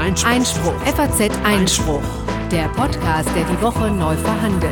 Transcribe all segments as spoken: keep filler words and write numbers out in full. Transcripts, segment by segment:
Einspruch. Einspruch. F A Z Einspruch. Der Podcast, der die Woche neu verhandelt.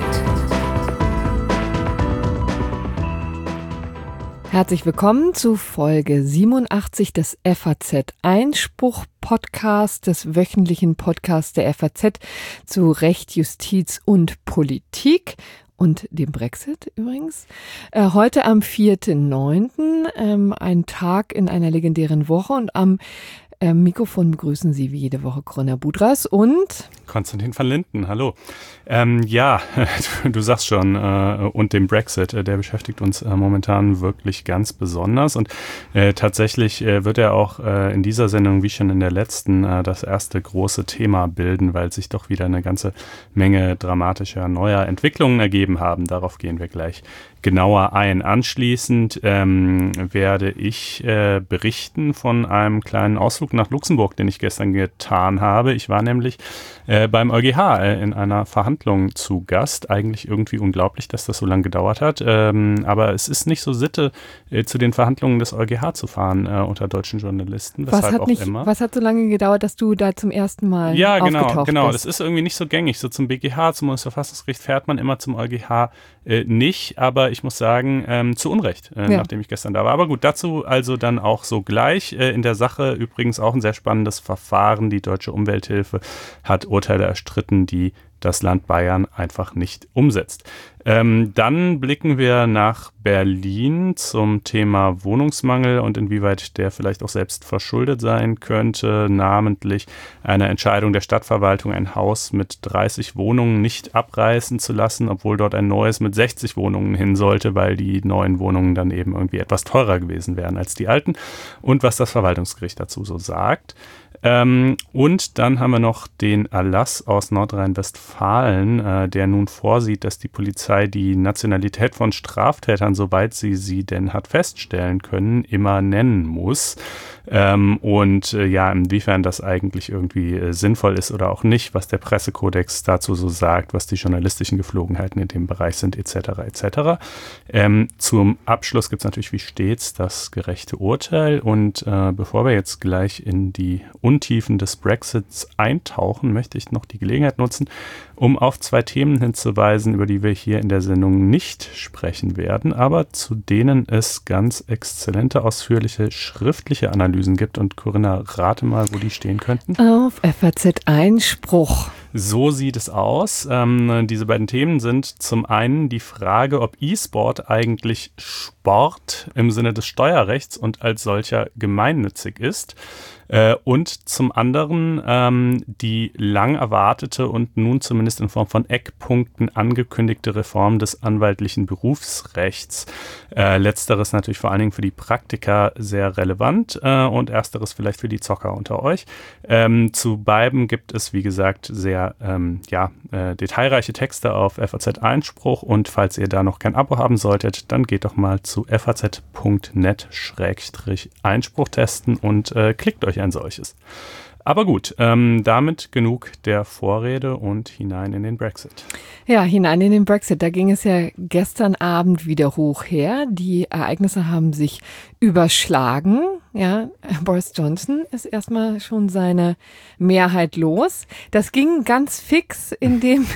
Herzlich willkommen zu Folge siebenundachtzig des F A Z Einspruch Podcast, des wöchentlichen Podcasts der F A Z zu Recht, Justiz und Politik. Und dem Brexit übrigens. Äh, heute am vierten neunten Ähm, ein Tag in einer legendären Woche, und am äh, Mikrofon begrüßen Sie wie jede Woche Corinna Budras und Konstantin van Linden, hallo. Ähm, ja, du, du sagst schon, äh, und dem Brexit, äh, der beschäftigt uns äh, momentan wirklich ganz besonders, und äh, tatsächlich äh, wird er auch äh, in dieser Sendung, wie schon in der letzten, äh, das erste große Thema bilden, weil sich doch wieder eine ganze Menge dramatischer neuer Entwicklungen ergeben haben. Darauf gehen wir gleich genauer ein. Anschließend ähm, werde ich äh, berichten von einem kleinen Ausflug nach Luxemburg, den ich gestern getan habe. Ich war nämlich äh, beim EuGH äh, in einer Verhandlung zu Gast. Eigentlich irgendwie unglaublich, dass das so lange gedauert hat. Ähm, aber es ist nicht so Sitte, äh, zu den Verhandlungen des EuGH zu fahren äh, unter deutschen Journalisten. Was hat, nicht, was hat so lange gedauert, dass du da zum ersten Mal ja, genau, aufgetaucht genau. bist? Das ist irgendwie nicht so gängig. So zum B G H, zum Bundesverfassungsgericht fährt man immer, zum EuGH äh, nicht. Aber ich muss sagen, ähm, zu Unrecht, äh, ja. nachdem ich gestern da war. Aber gut, dazu also dann auch so gleich. Äh, in der Sache übrigens auch ein sehr spannendes Verfahren. Die Deutsche Umwelthilfe hat Urteile erstritten, die das Land Bayern einfach nicht umsetzt. Ähm, dann blicken wir nach Berlin zum Thema Wohnungsmangel und inwieweit der vielleicht auch selbst verschuldet sein könnte, namentlich eine Entscheidung der Stadtverwaltung, ein Haus mit dreißig Wohnungen nicht abreißen zu lassen, obwohl dort ein neues mit sechzig Wohnungen hin sollte, weil die neuen Wohnungen dann eben irgendwie etwas teurer gewesen wären als die alten, und was das Verwaltungsgericht dazu so sagt. Ähm, und dann haben wir noch den Erlass aus Nordrhein-Westfalen, äh, der nun vorsieht, dass die Polizei die Nationalität von Straftätern, soweit sie sie denn hat feststellen können, immer nennen muss. Ähm, und äh, ja, inwiefern das eigentlich irgendwie äh, sinnvoll ist oder auch nicht, was der Pressekodex dazu so sagt, was die journalistischen Geflogenheiten in dem Bereich sind, et cetera et cetera. Ähm, zum Abschluss gibt es natürlich wie stets das gerechte Urteil, und äh, bevor wir jetzt gleich in die Untiefen des Brexits eintauchen, möchte ich noch die Gelegenheit nutzen, um auf zwei Themen hinzuweisen, über die wir hier in der Sendung nicht sprechen werden, aber zu denen es ganz exzellente, ausführliche schriftliche Analysen gibt. Und Corinna, rate mal, wo die stehen könnten. Auf F A Z Einspruch. So sieht es aus. Ähm, diese beiden Themen sind zum einen die Frage, ob E-Sport eigentlich Sport im Sinne des Steuerrechts und als solcher gemeinnützig ist. Äh, und zum anderen ähm, die lang erwartete und nun zumindest in Form von Eckpunkten angekündigte Reform des anwaltlichen Berufsrechts. Äh, letzteres natürlich vor allen Dingen für die Praktiker sehr relevant äh, und ersteres vielleicht für die Zocker unter euch. Ähm, zu beiden gibt es, wie gesagt, sehr ähm, ja, äh, detailreiche Texte auf F A Z Einspruch, und falls ihr da noch kein Abo haben solltet, dann geht doch mal zu f a z punkt net Schrägstrich Einspruch testen und äh, klickt euch ein solches. Aber gut, ähm, damit genug der Vorrede und hinein in den Brexit. Ja, hinein in den Brexit. Da ging es ja gestern Abend wieder hoch her. Die Ereignisse haben sich überschlagen. Ja, Boris Johnson ist erstmal schon seine Mehrheit los. Das ging ganz fix, indem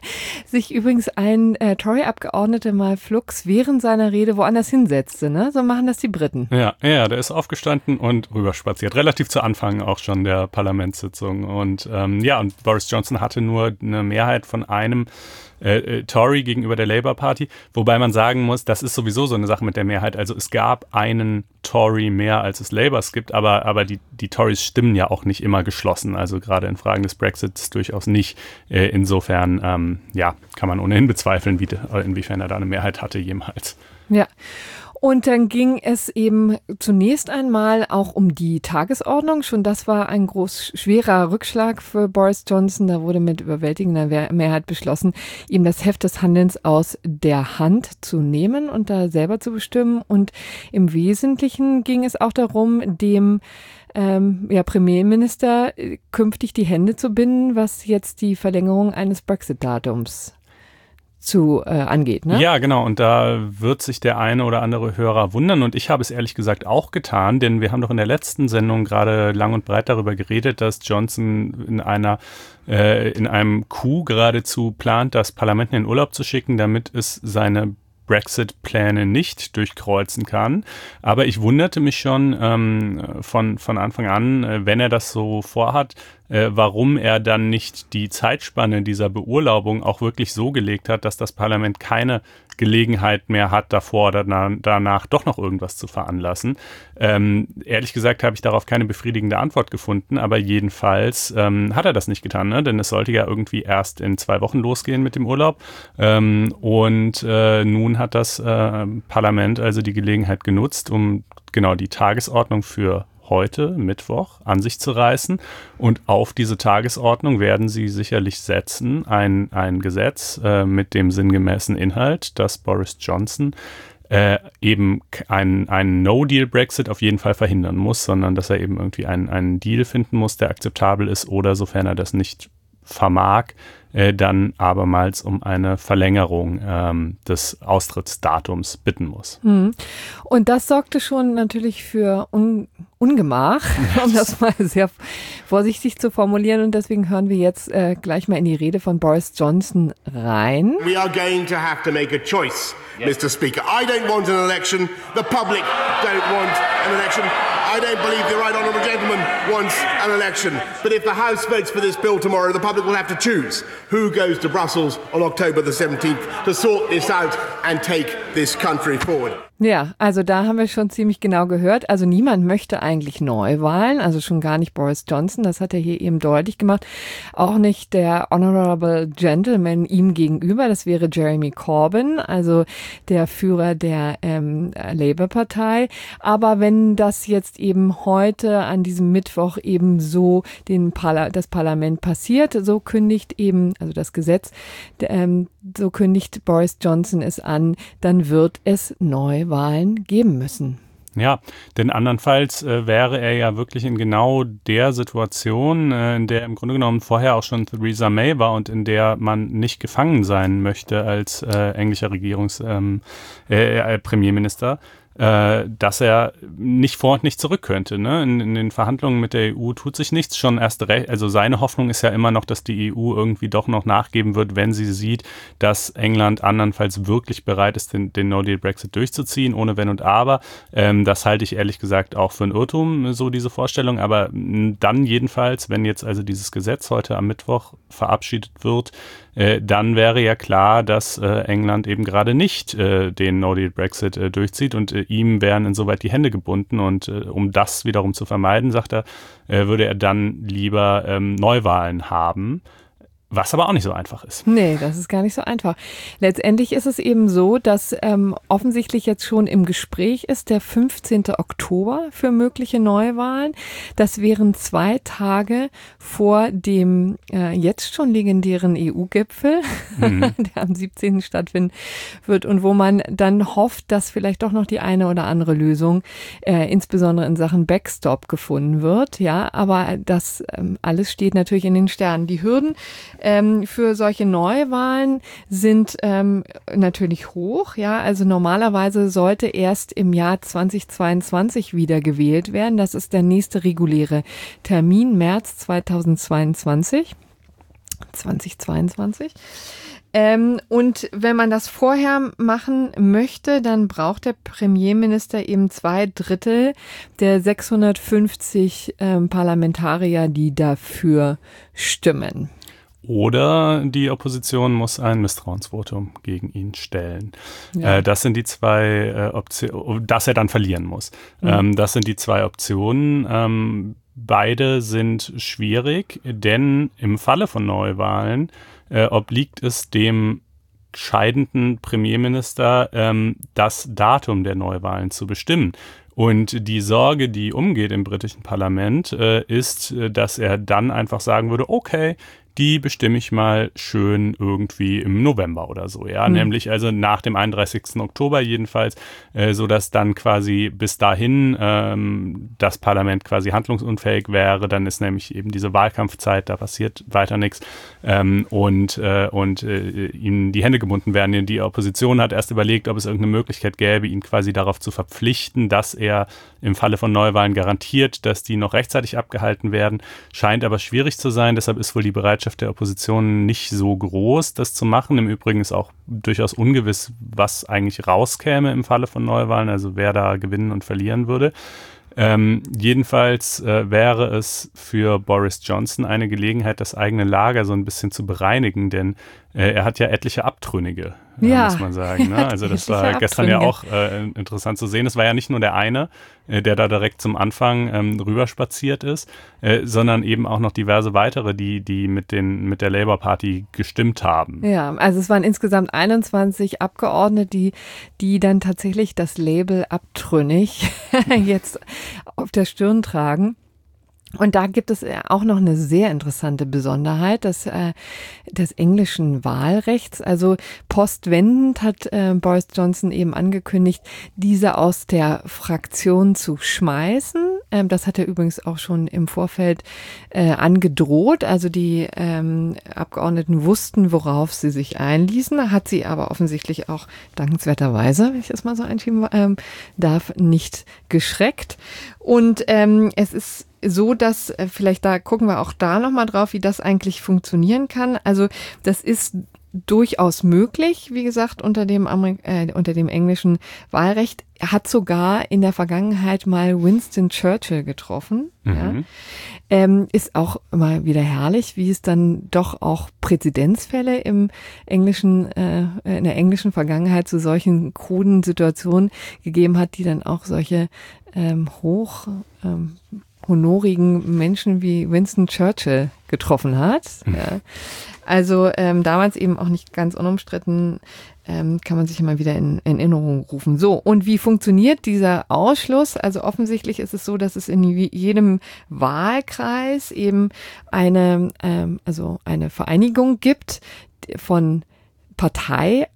sich übrigens ein äh, Tory-Abgeordneter mal flugs während seiner Rede woanders hinsetzte. Ne? So machen das die Briten. Ja, ja, der ist aufgestanden und rüberspaziert. Relativ zu Anfang auch schon der Parlamentssitzung. Und ähm, ja, und Boris Johnson hatte nur eine Mehrheit von einem Äh, Tory gegenüber der Labour Party, wobei man sagen muss, das ist sowieso so eine Sache mit der Mehrheit. Also es gab einen Tory mehr, als es Labours gibt, aber, aber die, die Tories stimmen ja auch nicht immer geschlossen, also gerade in Fragen des Brexits durchaus nicht. Äh, insofern, ähm, ja, kann man ohnehin bezweifeln, wie, inwiefern er da eine Mehrheit hatte jemals. Ja. Und dann ging es eben zunächst einmal auch um die Tagesordnung. Schon das war ein groß schwerer Rückschlag für Boris Johnson. Da wurde mit überwältigender Mehrheit beschlossen, ihm das Heft des Handelns aus der Hand zu nehmen und da selber zu bestimmen. Und im Wesentlichen ging es auch darum, dem ähm, ja, Premierminister künftig die Hände zu binden, was jetzt die Verlängerung eines Brexit-Datums zu äh, angeht, ne? Ja, genau. Und da wird sich der eine oder andere Hörer wundern. Und ich habe es ehrlich gesagt auch getan, denn wir haben doch in der letzten Sendung gerade lang und breit darüber geredet, dass Johnson in einer äh, in einem Coup geradezu plant, das Parlament in den Urlaub zu schicken, damit es seine Brexit-Pläne nicht durchkreuzen kann. Aber ich wunderte mich schon ähm, von, von Anfang an, äh, wenn er das so vorhat, äh, warum er dann nicht die Zeitspanne dieser Beurlaubung auch wirklich so gelegt hat, dass das Parlament keine Gelegenheit mehr hat, davor oder na, danach doch noch irgendwas zu veranlassen. Ähm, ehrlich gesagt habe ich darauf keine befriedigende Antwort gefunden, aber jedenfalls ähm, hat er das nicht getan, ne? Denn es sollte ja irgendwie erst in zwei Wochen losgehen mit dem Urlaub ähm, und äh, nun hat das äh, Parlament also die Gelegenheit genutzt, um genau die Tagesordnung für heute, Mittwoch, an sich zu reißen. Und auf diese Tagesordnung werden sie sicherlich setzen, ein, ein Gesetz äh, mit dem sinngemäßen Inhalt, dass Boris Johnson äh, eben einen, einen No-Deal-Brexit auf jeden Fall verhindern muss, sondern dass er eben irgendwie einen, einen Deal finden muss, der akzeptabel ist oder, sofern er das nicht vermag, äh, dann abermals um eine Verlängerung ähm, des Austrittsdatums bitten muss. Mhm. Und das sorgte schon natürlich für Un- Ungemach, um das mal sehr vorsichtig zu formulieren. Und deswegen hören wir jetzt äh, gleich mal in die Rede von Boris Johnson rein. We are going to have to make a choice, yes. Mister Speaker. I don't want an election. The public don't want an election. I don't believe the right honourable gentleman wants an election. But if the House votes for this bill tomorrow, the public will have to choose who goes to Brussels on October the seventeenth to sort this out and take this country forward. Ja, also da haben wir schon ziemlich genau gehört. Also niemand möchte eigentlich Neuwahlen, also schon gar nicht Boris Johnson, das hat er hier eben deutlich gemacht. Auch nicht der Honourable Gentleman ihm gegenüber, das wäre Jeremy Corbyn, also der Führer der ähm, Labour-Partei. Aber wenn das jetzt eben heute an diesem Mittwoch eben so den Parla- das Parlament passiert, so kündigt eben, also das Gesetz, ähm, so kündigt Boris Johnson es an, dann wird es Neuwahlen geben müssen. Ja, denn andernfalls äh, wäre er ja wirklich in genau der Situation, äh, in der im Grunde genommen vorher auch schon Theresa May war und in der man nicht gefangen sein möchte als äh, englischer Regierungs-, ähm, äh, Premierminister. Äh, dass er nicht vor und nicht zurück könnte. Ne? In, in den Verhandlungen mit der E U tut sich nichts, schon erst recht. Also seine Hoffnung ist ja immer noch, dass die E U irgendwie doch noch nachgeben wird, wenn sie sieht, dass England andernfalls wirklich bereit ist, den, den No-Deal-Brexit durchzuziehen, ohne Wenn und Aber. Ähm, das halte ich ehrlich gesagt auch für ein Irrtum, so diese Vorstellung. Aber dann jedenfalls, wenn jetzt also dieses Gesetz heute am Mittwoch verabschiedet wird, äh, dann wäre ja klar, dass äh, England eben gerade nicht äh, den No-Deal-Brexit äh, durchzieht und äh, ihm wären insoweit die Hände gebunden und äh, um das wiederum zu vermeiden, sagt er, äh, würde er dann lieber ähm, Neuwahlen haben. Was aber auch nicht so einfach ist. Nee, das ist gar nicht so einfach. Letztendlich ist es eben so, dass ähm, offensichtlich jetzt schon im Gespräch ist der fünfzehnten Oktober für mögliche Neuwahlen. Das wären zwei Tage vor dem äh, jetzt schon legendären E U-Gipfel, mhm. der am siebzehnten stattfinden wird und wo man dann hofft, dass vielleicht doch noch die eine oder andere Lösung, äh, insbesondere in Sachen Backstop, gefunden wird. Ja, aber das ähm, alles steht natürlich in den Sternen. Die Hürden Ähm, für solche Neuwahlen sind ähm, natürlich hoch. Ja, also normalerweise sollte erst im Jahr zweitausendzweiundzwanzig wieder gewählt werden. Das ist der nächste reguläre Termin, März zweitausendzweiundzwanzig. zweitausendzweiundzwanzig. Ähm, und wenn man das vorher machen möchte, dann braucht der Premierminister eben zwei Drittel der sechshundertfünfzig ähm, Parlamentarier, die dafür stimmen. Oder die Opposition muss ein Misstrauensvotum gegen ihn stellen. Ja. Äh, das sind die zwei äh, Optionen, dass er dann verlieren muss. Mhm. Ähm, das sind die zwei Optionen. Ähm, beide sind schwierig, denn im Falle von Neuwahlen äh, obliegt es dem scheidenden Premierminister, ähm, das Datum der Neuwahlen zu bestimmen. Und die Sorge, die umgeht im britischen Parlament, äh, ist, dass er dann einfach sagen würde, okay, die bestimme ich mal schön irgendwie im November oder so, ja, mhm. nämlich also nach dem einunddreißigsten Oktober jedenfalls, äh, sodass dann quasi bis dahin ähm, das Parlament quasi handlungsunfähig wäre, dann ist nämlich eben diese Wahlkampfzeit, da passiert weiter nichts ähm, und, äh, und äh, ihnen die Hände gebunden werden. Die Opposition hat erst überlegt, ob es irgendeine Möglichkeit gäbe, ihn quasi darauf zu verpflichten, dass er im Falle von Neuwahlen garantiert, dass die noch rechtzeitig abgehalten werden. Scheint aber schwierig zu sein, deshalb ist wohl die Bereitschaft der Opposition nicht so groß, das zu machen. Im Übrigen ist auch durchaus ungewiss, was eigentlich rauskäme im Falle von Neuwahlen, also wer da gewinnen und verlieren würde. Ähm, jedenfalls äh, wäre es für Boris Johnson eine Gelegenheit, das eigene Lager so ein bisschen zu bereinigen, denn äh, er hat ja etliche Abtrünnige, äh, ja. muss man sagen. Ne? Also das war gestern ja auch äh, interessant zu sehen. Es war ja nicht nur der eine, äh, der da direkt zum Anfang ähm, rüberspaziert ist, äh, sondern eben auch noch diverse weitere, die, die mit, den, mit der Labour Party gestimmt haben. Ja, also es waren insgesamt einundzwanzig Abgeordnete, die, die dann tatsächlich das Label abtrünnig jetzt auf der Stirn tragen. Und da gibt es auch noch eine sehr interessante Besonderheit des, äh, des englischen Wahlrechts. Also postwendend hat äh, Boris Johnson eben angekündigt, diese aus der Fraktion zu schmeißen. Ähm, das hat er übrigens auch schon im Vorfeld äh, angedroht. Also die ähm, Abgeordneten wussten, worauf sie sich einließen, hat sie aber offensichtlich auch dankenswerterweise, wenn ich das mal so einschieben ähm, darf, nicht geschreckt. Und ähm, es ist so, dass äh, vielleicht da gucken wir auch da nochmal drauf, wie das eigentlich funktionieren kann. Also das ist durchaus möglich, wie gesagt, unter dem Amerik- äh, unter dem englischen Wahlrecht. Er hat sogar in der Vergangenheit mal Winston Churchill getroffen. Mhm. Ja. Ähm, ist auch immer wieder herrlich, wie es dann doch auch Präzedenzfälle im englischen, äh, in der englischen Vergangenheit zu solchen kruden Situationen gegeben hat, die dann auch solche ähm, hoch ähm, honorigen Menschen wie Winston Churchill getroffen hat. Mhm. Ja. Also ähm, damals eben auch nicht ganz unumstritten, ähm, kann man sich immer wieder in, in Erinnerung rufen. So, und wie funktioniert dieser Ausschluss? Also offensichtlich ist es so, dass es in jedem Wahlkreis eben eine, ähm, also eine Vereinigung gibt von Partei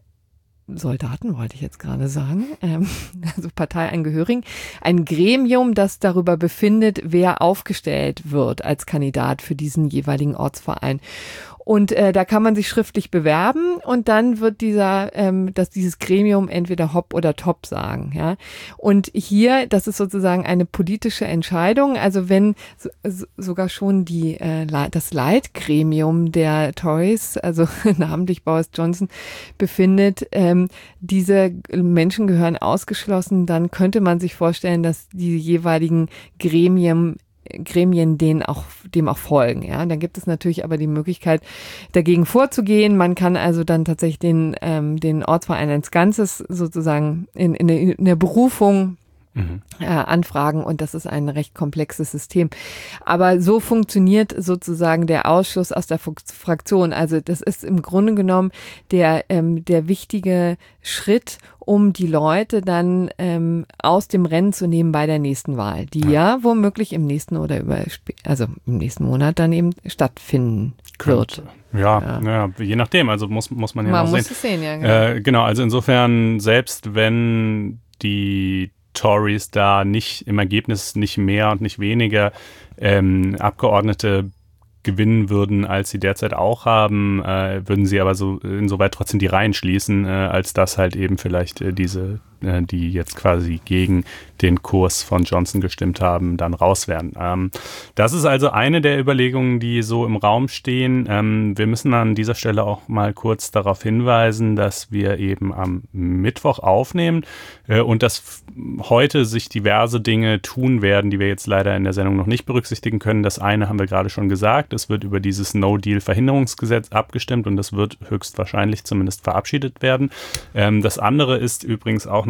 Soldaten wollte ich jetzt gerade sagen, ähm, also Parteiangehörigen, ein Gremium, das darüber befindet, wer aufgestellt wird als Kandidat für diesen jeweiligen Ortsverein. Und äh, da kann man sich schriftlich bewerben und dann wird dieser, ähm, dass dieses Gremium entweder Hop oder Top sagen, ja. Und hier, das ist sozusagen eine politische Entscheidung. Also wenn so, so, sogar schon die äh, das Leitgremium der Tories, also namentlich Boris Johnson, befindet, ähm, diese Menschen gehören ausgeschlossen, dann könnte man sich vorstellen, dass die jeweiligen Gremien Gremien denen auch, dem auch folgen, ja. Dann gibt es natürlich aber die Möglichkeit, dagegen vorzugehen. Man kann also dann tatsächlich den, ähm, den Ortsverein als Ganzes sozusagen in, in, der, in der Berufung Mhm. Äh, anfragen und das ist ein recht komplexes System. Aber so funktioniert sozusagen der Ausschluss aus der Fraktion. Also das ist im Grunde genommen der, ähm, der wichtige Schritt, um die Leute dann ähm, aus dem Rennen zu nehmen bei der nächsten Wahl, die ja, ja womöglich im nächsten oder über, also im nächsten Monat dann eben stattfinden wird. Ja, ja. ja, je nachdem. Also muss, muss man ja man noch muss sehen. Es sehen ja, genau. Äh, genau, also insofern, selbst wenn die Tories da nicht im Ergebnis nicht mehr und nicht weniger ähm, Abgeordnete gewinnen würden, als sie derzeit auch haben, äh, würden sie aber so insoweit trotzdem die Reihen schließen, äh, als dass halt eben vielleicht äh, diese, äh, die jetzt quasi gegen den Kurs von Johnson gestimmt haben, dann raus werden. Ähm, das ist also eine der Überlegungen, die so im Raum stehen. Ähm, wir müssen an dieser Stelle auch mal kurz darauf hinweisen, dass wir eben am Mittwoch aufnehmen äh, und dass f- heute sich diverse Dinge tun werden, die wir jetzt leider in der Sendung noch nicht berücksichtigen können. Das eine haben wir gerade schon gesagt. Es wird über dieses No-Deal-Verhinderungsgesetz abgestimmt und das wird höchstwahrscheinlich zumindest verabschiedet werden. Ähm, das andere ist übrigens auch noch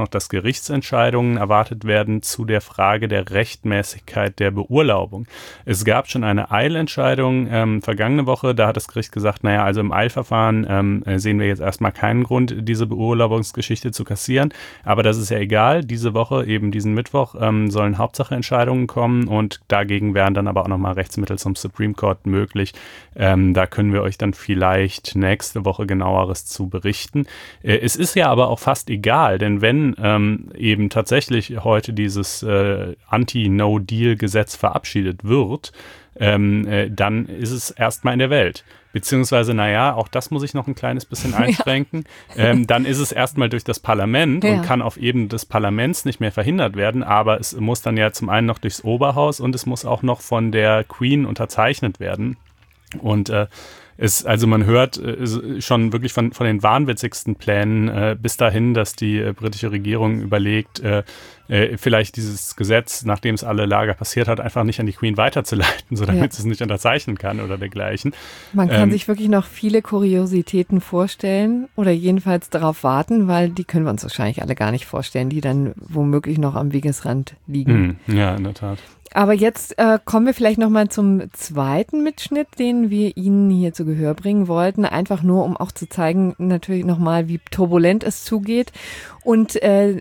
noch, dass Gerichtsentscheidungen erwartet werden zu der Frage der Rechtmäßigkeit der Beurlaubung. Es gab schon eine Eilentscheidung ähm, vergangene Woche, da hat das Gericht gesagt, naja, also im Eilverfahren ähm, sehen wir jetzt erstmal keinen Grund, diese Beurlaubungsgeschichte zu kassieren, aber das ist ja egal. Diese Woche, eben diesen Mittwoch, ähm, sollen Hauptsacheentscheidungen kommen und dagegen wären dann aber auch nochmal Rechtsmittel zum Supreme Court möglich. Ähm, da können wir euch dann vielleicht nächste Woche genaueres zu berichten. Äh, es ist ja aber auch fast egal, denn wenn ähm, eben tatsächlich heute dieses äh, Anti-No-Deal-Gesetz verabschiedet wird, ähm, äh, dann ist es erstmal in der Welt. Beziehungsweise, naja, auch das muss ich noch ein kleines bisschen einschränken. Ja. Ähm, dann ist es erstmal durch das Parlament ja. und kann auf Ebene des Parlaments nicht mehr verhindert werden. Aber es muss dann ja zum einen noch durchs Oberhaus und es muss auch noch von der Queen unterzeichnet werden. Und äh, es, also man hört äh, schon wirklich von, von den wahnwitzigsten Plänen äh, bis dahin, dass die äh, britische Regierung überlegt, äh, äh, vielleicht dieses Gesetz, nachdem es alle Lager passiert hat, einfach nicht an die Queen weiterzuleiten, so damit ja. sie es nicht unterzeichnen kann oder dergleichen. Man kann ähm, sich wirklich noch viele Kuriositäten vorstellen oder jedenfalls darauf warten, weil die können wir uns wahrscheinlich alle gar nicht vorstellen, die dann womöglich noch am Wegesrand liegen. Mh, ja, in der Tat. Aber jetzt äh, kommen wir vielleicht nochmal zum zweiten Mitschnitt, den wir Ihnen hier zu Gehör bringen wollten. Einfach nur, um auch zu zeigen, natürlich nochmal, wie turbulent es zugeht. Und äh,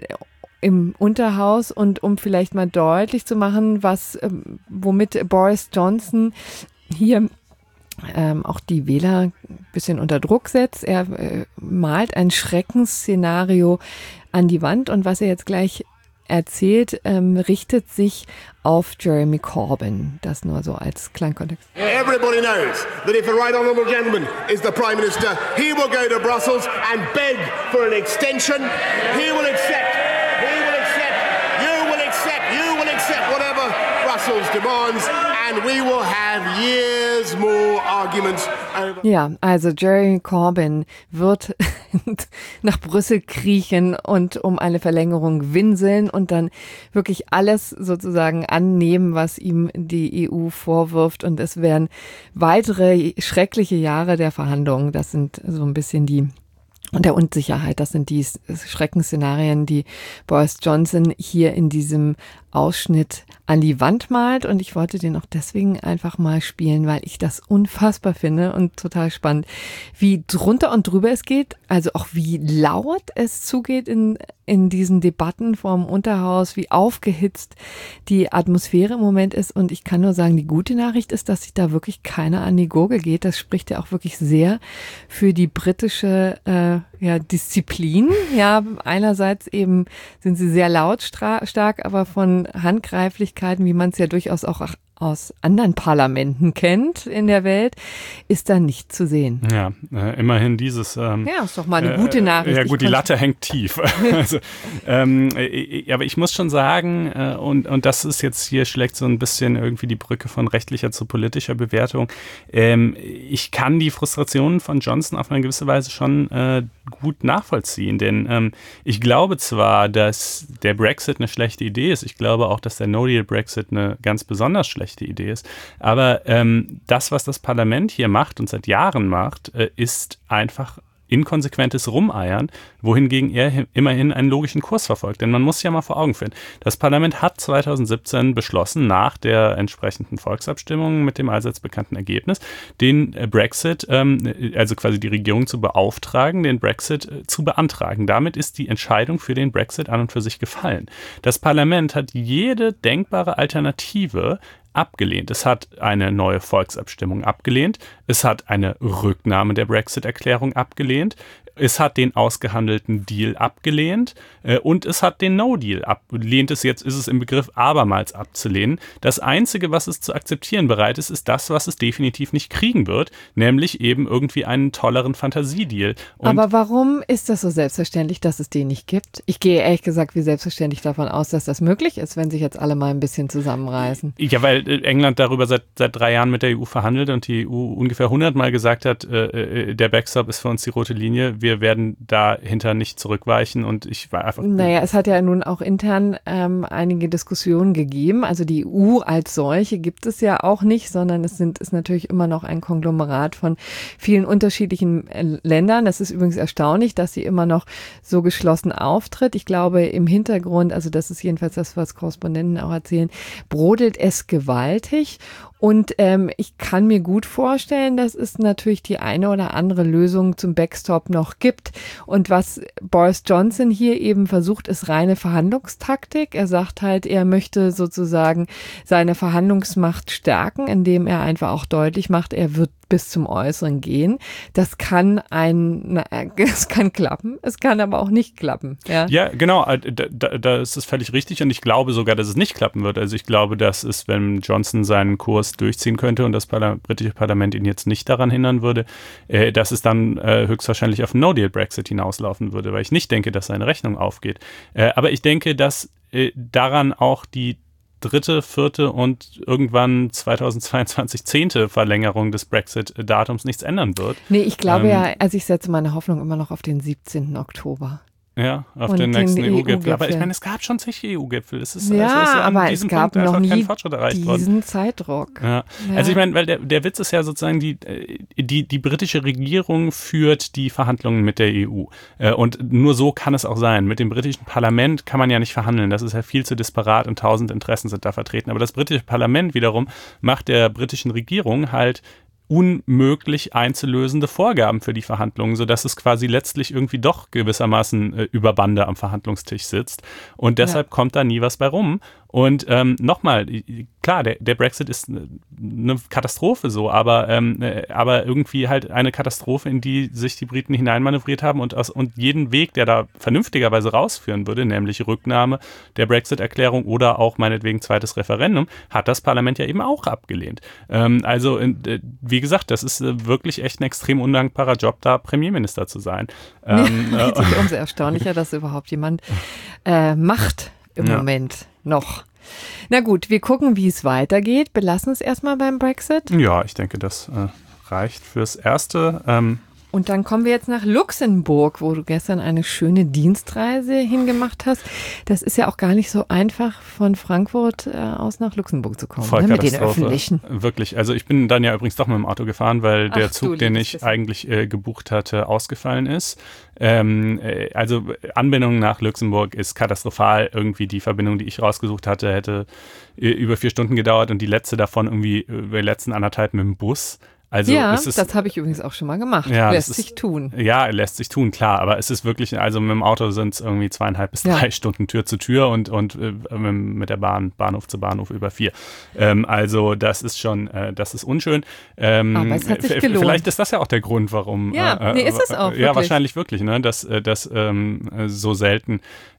im Unterhaus und um vielleicht mal deutlich zu machen, was, äh, womit Boris Johnson hier ähm, auch die Wähler ein bisschen unter Druck setzt. Er äh, malt ein Schreckensszenario an die Wand und was er jetzt gleich erzählt, ähm, richtet sich auf Jeremy Corbyn. Das nur so als Klangkontext. Everybody knows that if the right honourable gentleman is the Prime Minister, he will go to Brussels and beg for an extension. He will accept, he will accept, you will accept, you will accept whatever Brussels demands and we will have years more arguments over. Ja, also Jeremy Corbyn wird nach Brüssel kriechen und um eine Verlängerung winseln und dann wirklich alles sozusagen annehmen, was ihm die E U vorwirft. Und es werden weitere schreckliche Jahre der Verhandlungen. Das sind so ein bisschen die und der Unsicherheit. Das sind die Schreckensszenarien, die Boris Johnson hier in diesem Ausschnitt an die Wand malt. Und ich wollte den auch deswegen einfach mal spielen, weil ich das unfassbar finde und total spannend, wie drunter und drüber es geht. Also auch wie laut es zugeht in, in diesen Debatten vorm Unterhaus, wie aufgehitzt die Atmosphäre im Moment ist. Und ich kann nur sagen, die gute Nachricht ist, dass sich da wirklich keiner an die Gurgel geht. Das spricht ja auch wirklich sehr für die britische äh, ja, Disziplin. Ja, einerseits eben sind sie sehr lautstark, aber von Handgreiflichkeiten, wie man es ja durchaus auch aus anderen Parlamenten kennt in der Welt, ist da nicht zu sehen. Ja, äh, immerhin dieses. Ähm, ja, ist doch mal eine gute Nachricht. Äh, ja gut, die Latte hängt tief. also, ähm, äh, aber ich muss schon sagen, äh, und, und das ist jetzt hier, schlägt so ein bisschen irgendwie die Brücke von rechtlicher zu politischer Bewertung. Ähm, ich kann die Frustrationen von Johnson auf eine gewisse Weise schon äh, gut nachvollziehen, denn ähm, ich glaube zwar, dass der Brexit eine schlechte Idee ist, ich glaube auch, dass der No-Deal-Brexit eine ganz besonders schlechte Idee ist. Aber ähm, das, was das Parlament hier macht und seit Jahren macht, äh, ist einfach inkonsequentes Rumeiern, wohingegen er immerhin einen logischen Kurs verfolgt. Denn man muss ja mal vor Augen führen, das Parlament hat zwanzig siebzehn beschlossen, nach der entsprechenden Volksabstimmung mit dem allseits bekannten Ergebnis, den Brexit, ähm, also quasi die Regierung zu beauftragen, den Brexit äh, zu beantragen. Damit ist die Entscheidung für den Brexit an und für sich gefallen. Das Parlament hat jede denkbare Alternative abgelehnt. Es hat eine neue Volksabstimmung abgelehnt. Es hat eine Rücknahme der Brexit-Erklärung abgelehnt. Es hat den ausgehandelten Deal abgelehnt äh, und es hat den No-Deal abgelehnt. Es jetzt ist es im Begriff, abermals abzulehnen. Das Einzige, was es zu akzeptieren bereit ist, ist das, was es definitiv nicht kriegen wird, nämlich eben irgendwie einen tolleren Fantasiedeal. Und aber warum ist das so selbstverständlich, dass es den nicht gibt? Ich gehe ehrlich gesagt wie selbstverständlich davon aus, dass das möglich ist, wenn sich jetzt alle mal ein bisschen zusammenreißen. Ja, weil England darüber seit, seit drei Jahren mit der E U verhandelt und die E U ungefähr hundertmal gesagt hat, äh, der Backstop ist für uns die rote Linie. wir werden dahinter nicht zurückweichen und ich war einfach... Naja, es hat ja nun auch intern ähm, einige Diskussionen gegeben. Also die E U als solche gibt es ja auch nicht, sondern es sind ist natürlich immer noch ein Konglomerat von vielen unterschiedlichen äh, Ländern. Das ist übrigens erstaunlich, dass sie immer noch so geschlossen auftritt. Ich glaube, im Hintergrund, also das ist jedenfalls das, was Korrespondenten auch erzählen, brodelt es gewaltig. Und ähm, ich kann mir gut vorstellen, dass es natürlich die eine oder andere Lösung zum Backstop noch gibt. Und was Boris Johnson hier eben versucht, ist reine Verhandlungstaktik. Er sagt halt, er möchte sozusagen seine Verhandlungsmacht stärken, indem er einfach auch deutlich macht, er wird bis zum Äußeren gehen. Das kann ein, es kann klappen, es kann aber auch nicht klappen. Ja, ja genau, da, da, da ist es völlig richtig und ich glaube sogar, dass es nicht klappen wird. Also ich glaube, dass es, wenn Johnson seinen Kurs durchziehen könnte und das Parla- britische Parlament ihn jetzt nicht daran hindern würde, äh, dass es dann äh, höchstwahrscheinlich auf No-Deal-Brexit hinauslaufen würde, weil ich nicht denke, dass seine Rechnung aufgeht. Äh, aber ich denke, dass äh, daran auch die dritte, vierte und irgendwann zweitausendzweiundzwanzig zehnte Verlängerung des Brexit-Datums nichts ändern wird. Nee, ich glaube ähm, ja, also ich setze meine Hoffnung immer noch auf den siebzehnten Oktober. Ja, auf und den nächsten den E U-Gipfel. E U-Gipfel. Aber ich meine, es gab schon zig E U-Gipfel. Es ist, ja, also es ist an aber diesem es gab Punkt noch einfach nie kein Fortschritt erreicht diesen worden. Zeitdruck. Ja. Ja. Also ich meine, weil der, der Witz ist ja sozusagen, die, die, die britische Regierung führt die Verhandlungen mit der E U. Und nur so kann es auch sein. Mit dem britischen Parlament kann man ja nicht verhandeln. Das ist ja viel zu disparat und tausend Interessen sind da vertreten. Aber das britische Parlament wiederum macht der britischen Regierung halt unmöglich einzulösende Vorgaben für die Verhandlungen, sodass es quasi letztlich irgendwie doch gewissermaßen äh, über Bande am Verhandlungstisch sitzt. Und deshalb ja. kommt da nie was bei rum. Und ähm, nochmal, klar, der, der Brexit ist eine Katastrophe so, aber, ähm, äh, aber irgendwie halt eine Katastrophe, in die sich die Briten hineinmanövriert haben und, aus, und jeden Weg, der da vernünftigerweise rausführen würde, nämlich Rücknahme der Brexit-Erklärung oder auch meinetwegen zweites Referendum, hat das Parlament ja eben auch abgelehnt. Ähm, also äh, wie gesagt, das ist äh, wirklich echt ein extrem undankbarer Job, da Premierminister zu sein. Ähm, ja, äh, umso erstaunlicher, dass überhaupt jemand äh, macht im ja. Moment noch. Na gut, wir gucken, wie es weitergeht. Belassen es erstmal beim Brexit. Ja, ich denke, das äh, reicht fürs Erste. Ähm, Und dann kommen wir jetzt nach Luxemburg, wo du gestern eine schöne Dienstreise hingemacht hast. Das ist ja auch gar nicht so einfach, von Frankfurt äh, aus nach Luxemburg zu kommen, ne, mit den Öffentlichen. Wirklich. Also ich bin dann ja übrigens doch mit dem Auto gefahren, weil Ach, der Zug, den ich bisschen. eigentlich äh, gebucht hatte, ausgefallen ist. Ähm, äh, also Anbindung nach Luxemburg ist katastrophal. Irgendwie die Verbindung, die ich rausgesucht hatte, hätte äh, über vier Stunden gedauert und die letzte davon irgendwie über die letzten anderthalb mit dem Bus. Also ja, es ist, das habe ich übrigens auch schon mal gemacht. Ja, lässt ist, sich tun. Ja, lässt sich tun, klar. Aber es ist wirklich, also mit dem Auto sind es irgendwie zweieinhalb bis drei ja. Stunden Tür zu Tür und, und äh, mit der Bahn, Bahnhof zu Bahnhof über vier. Ähm, also das ist schon, äh, das ist unschön. Ähm, Aber es hat sich gelohnt. Vielleicht ist das ja auch der Grund, warum. Ja, äh, nee, ist es auch. Ja, wirklich. wahrscheinlich wirklich, ne, dass, dass ähm, so selten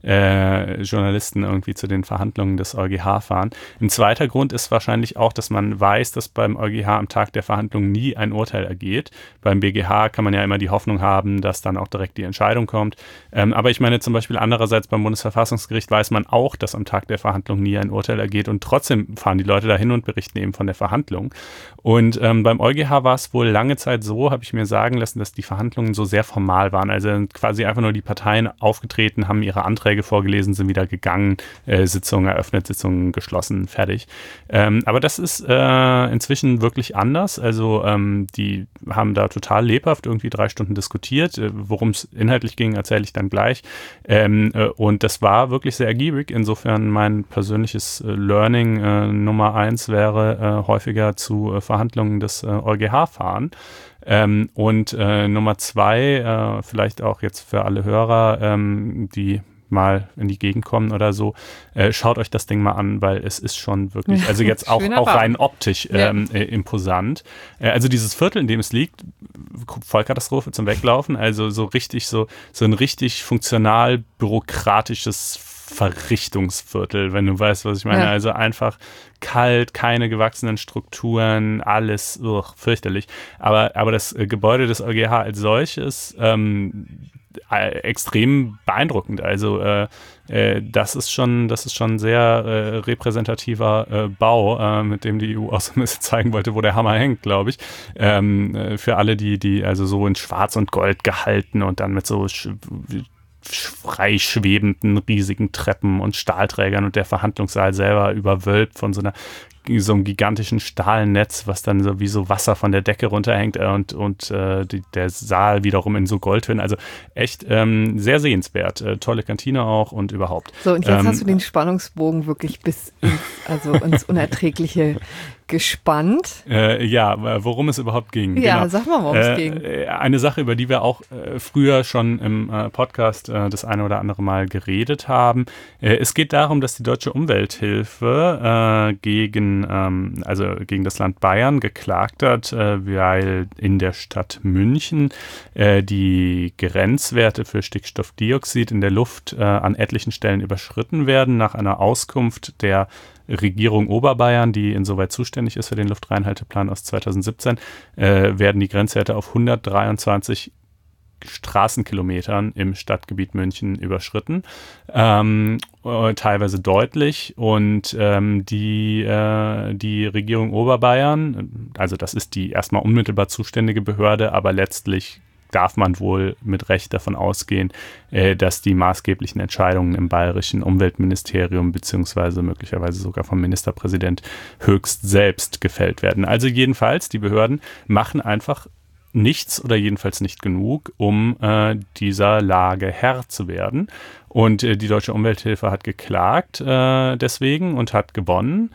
äh, Journalisten irgendwie zu den Verhandlungen des EuGH fahren. Ein zweiter Grund ist wahrscheinlich auch, dass man weiß, dass beim EuGH am Tag der Verhandlungen nie ein Urteil ergeht. Beim B G H kann man ja immer die Hoffnung haben, dass dann auch direkt die Entscheidung kommt. Ähm, aber ich meine zum Beispiel andererseits beim Bundesverfassungsgericht weiß man auch, dass am Tag der Verhandlung nie ein Urteil ergeht und trotzdem fahren die Leute dahin und berichten eben von der Verhandlung. Und ähm, beim EuGH war es wohl lange Zeit so, habe ich mir sagen lassen, dass die Verhandlungen so sehr formal waren. Also quasi einfach nur die Parteien aufgetreten, haben ihre Anträge vorgelesen, sind wieder gegangen, äh, Sitzungen eröffnet, Sitzungen geschlossen, fertig. Ähm, aber das ist äh, inzwischen wirklich anders. Also ähm, die haben da total lebhaft irgendwie drei Stunden diskutiert. Worum es inhaltlich ging, erzähle ich dann gleich. Ähm, äh, und das war wirklich sehr ergiebig. Insofern mein persönliches äh, Learning äh, Nummer eins wäre, äh, häufiger zu äh, Verhandlungen des äh, EuGH fahren. Ähm, und äh, Nummer zwei, äh, vielleicht auch jetzt für alle Hörer, ähm, die mal in die Gegend kommen oder so, äh, schaut euch das Ding mal an, weil es ist schon wirklich, also jetzt auch, auch rein optisch ähm, äh, imposant. Äh, also dieses Viertel, in dem es liegt, Vollkatastrophe zum Weglaufen, also so richtig, so, so ein richtig funktional bürokratisches Verrichtungsviertel, wenn du weißt, was ich meine. Ja. Also einfach kalt, keine gewachsenen Strukturen, alles ugh, fürchterlich. Aber, aber das äh, Gebäude des EuGH als solches, ähm, äh, extrem beeindruckend. Also äh, äh, das ist schon, das ist schon ein sehr äh, repräsentativer äh, Bau, äh, mit dem die E U auch so ein bisschen zeigen wollte, wo der Hammer hängt, glaube ich. Ähm, äh, für alle, die, die also so in Schwarz und Gold gehalten und dann mit so sch- frei schwebenden riesigen Treppen und Stahlträgern und der Verhandlungssaal selber überwölbt von so einer so einem gigantischen Stahlnetz, was dann so wie so Wasser von der Decke runterhängt und, und äh, die, der Saal wiederum in so Goldtönen. Also echt ähm, sehr sehenswert. Äh, tolle Kantine auch und überhaupt. So, und jetzt ähm, hast du den Spannungsbogen wirklich bis ins, also ins Unerträgliche gespannt. Äh, ja, worum es überhaupt ging. Ja, genau. sag mal, worum äh, es ging. Eine Sache, über die wir auch äh, früher schon im äh, Podcast äh, das eine oder andere Mal geredet haben. Äh, es geht darum, dass die Deutsche Umwelthilfe äh, gegen, ähm, also gegen das Land Bayern geklagt hat, äh, weil in der Stadt München äh, die Grenzwerte für Stickstoffdioxid in der Luft äh, an etlichen Stellen überschritten werden, nach einer Auskunft der Regierung Oberbayern, die insoweit zuständig ist für den Luftreinhalteplan aus zweitausendsiebzehn, äh, werden die Grenzwerte auf hundertdreiundzwanzig Straßenkilometern im Stadtgebiet München überschritten, ähm, äh, teilweise deutlich. Und ähm, die, äh, die Regierung Oberbayern, also das ist die erstmal unmittelbar zuständige Behörde, aber letztlich darf man wohl mit Recht davon ausgehen, äh, dass die maßgeblichen Entscheidungen im bayerischen Umweltministerium beziehungsweise möglicherweise sogar vom Ministerpräsident höchst selbst gefällt werden. Also jedenfalls, die Behörden machen einfach nichts oder jedenfalls nicht genug, um äh, dieser Lage Herr zu werden. Und äh, die Deutsche Umwelthilfe hat geklagt äh, deswegen und hat gewonnen.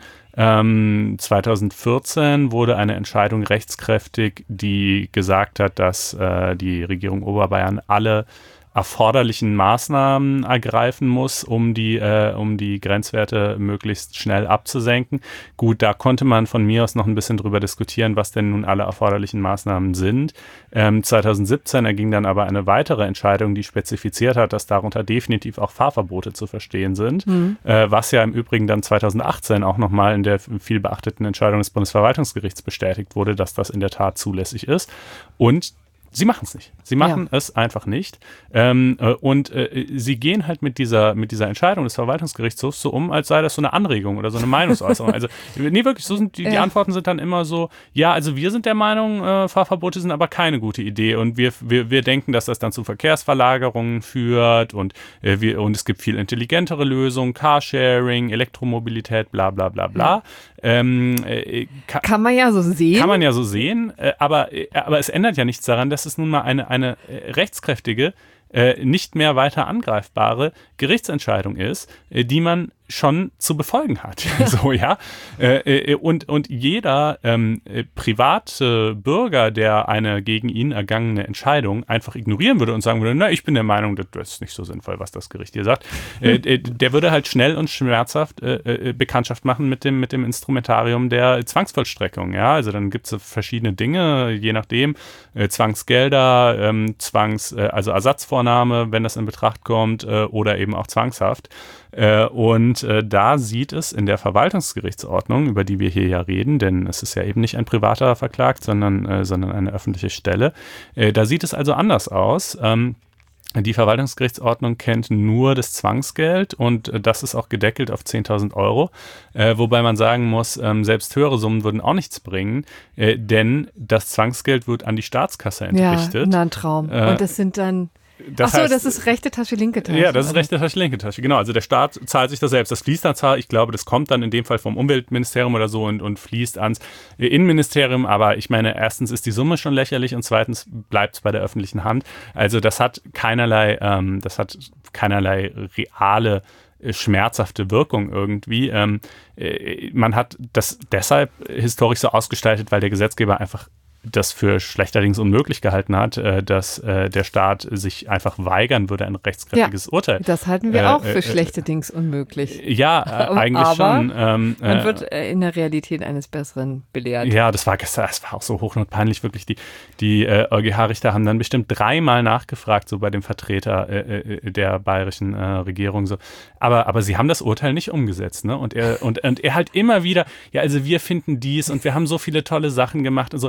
Ähm, zweitausendvierzehn wurde eine Entscheidung rechtskräftig, die gesagt hat, dass äh, die Regierung Oberbayern alle erforderlichen Maßnahmen ergreifen muss, um die, äh, um die Grenzwerte möglichst schnell abzusenken. Gut, da konnte man von mir aus noch ein bisschen drüber diskutieren, was denn nun alle erforderlichen Maßnahmen sind. Ähm, zweitausendsiebzehn erging dann aber eine weitere Entscheidung, die spezifiziert hat, dass darunter definitiv auch Fahrverbote zu verstehen sind, mhm. äh, was ja im Übrigen dann zweitausendachtzehn auch nochmal in der viel beachteten Entscheidung des Bundesverwaltungsgerichts bestätigt wurde, dass das in der Tat zulässig ist. Und sie machen es nicht. Sie machen ja. es einfach nicht. Ähm, äh, und äh, sie gehen halt mit dieser, mit dieser Entscheidung des Verwaltungsgerichtshofs so um, als sei das so eine Anregung oder so eine Meinungsäußerung. Also, nee, wirklich, so sind die, die ja. Antworten sind dann immer so, ja, also wir sind der Meinung, äh, Fahrverbote sind aber keine gute Idee und wir, wir, wir denken, dass das dann zu Verkehrsverlagerungen führt und, äh, wir, und es gibt viel intelligentere Lösungen, Carsharing, Elektromobilität, bla bla bla bla. Ja. Ähm, äh, kann, kann man ja so sehen. Kann man ja so sehen, äh, aber, äh, aber es ändert ja nichts daran, dass es nun mal eine, eine äh, rechtskräftige, äh, nicht mehr weiter angreifbare Gerichtsentscheidung ist, äh, die man schon zu befolgen hat. so, ja. Äh, äh, und, und jeder ähm, äh, private Bürger, der eine gegen ihn ergangene Entscheidung einfach ignorieren würde und sagen würde, na, ich bin der Meinung, das, das ist nicht so sinnvoll, was das Gericht hier sagt, äh, äh, der würde halt schnell und schmerzhaft äh, äh, Bekanntschaft machen mit dem, mit dem Instrumentarium der Zwangsvollstreckung. Ja? Also dann gibt es verschiedene Dinge, je nachdem, äh, Zwangsgelder, ähm, Zwangs, äh, also Ersatzvornahme, wenn das in Betracht kommt, äh, oder eben auch Zwangshaft. Äh, und äh, da sieht es in der Verwaltungsgerichtsordnung, über die wir hier ja reden, denn es ist ja eben nicht ein privater verklagt, sondern, äh, sondern eine öffentliche Stelle, äh, da sieht es also anders aus. Ähm, die Verwaltungsgerichtsordnung kennt nur das Zwangsgeld und äh, das ist auch gedeckelt auf zehntausend Euro, äh, wobei man sagen muss, ähm, selbst höhere Summen würden auch nichts bringen, äh, denn das Zwangsgeld wird an die Staatskasse entrichtet. Ja, na, ein Traum. Äh, und das sind dann... Das Ach so, heißt, das ist rechte Tasche, linke Tasche. Ja, das ist rechte Tasche, linke Tasche, genau. Also der Staat zahlt sich das selbst. Das fließt dann zwar, ich glaube, das kommt dann in dem Fall vom Umweltministerium oder so und, und fließt ans Innenministerium, aber ich meine, erstens ist die Summe schon lächerlich und zweitens bleibt es bei der öffentlichen Hand. Also das hat keinerlei, ähm, das hat keinerlei reale schmerzhafte Wirkung irgendwie. Ähm, äh, man hat das deshalb historisch so ausgestaltet, weil der Gesetzgeber einfach das für schlechterdings unmöglich gehalten hat, äh, dass äh, der Staat sich einfach weigern würde, ein rechtskräftiges ja, Urteil. Das halten wir äh, auch für äh, schlechterdings unmöglich. Ja, äh, eigentlich aber schon. Ähm, man äh, wird äh, in der Realität eines Besseren belehrt. Ja, das war gestern, das war auch so hochnotpeinlich, wirklich. Die, die äh, EuGH-Richter haben dann bestimmt dreimal nachgefragt, so bei dem Vertreter äh, äh, der bayerischen äh, Regierung. So. Aber, aber sie haben das Urteil nicht umgesetzt. Ne? Und, er, und, und er halt immer wieder, ja, also wir finden dies und wir haben so viele tolle Sachen gemacht und so. Ja, aber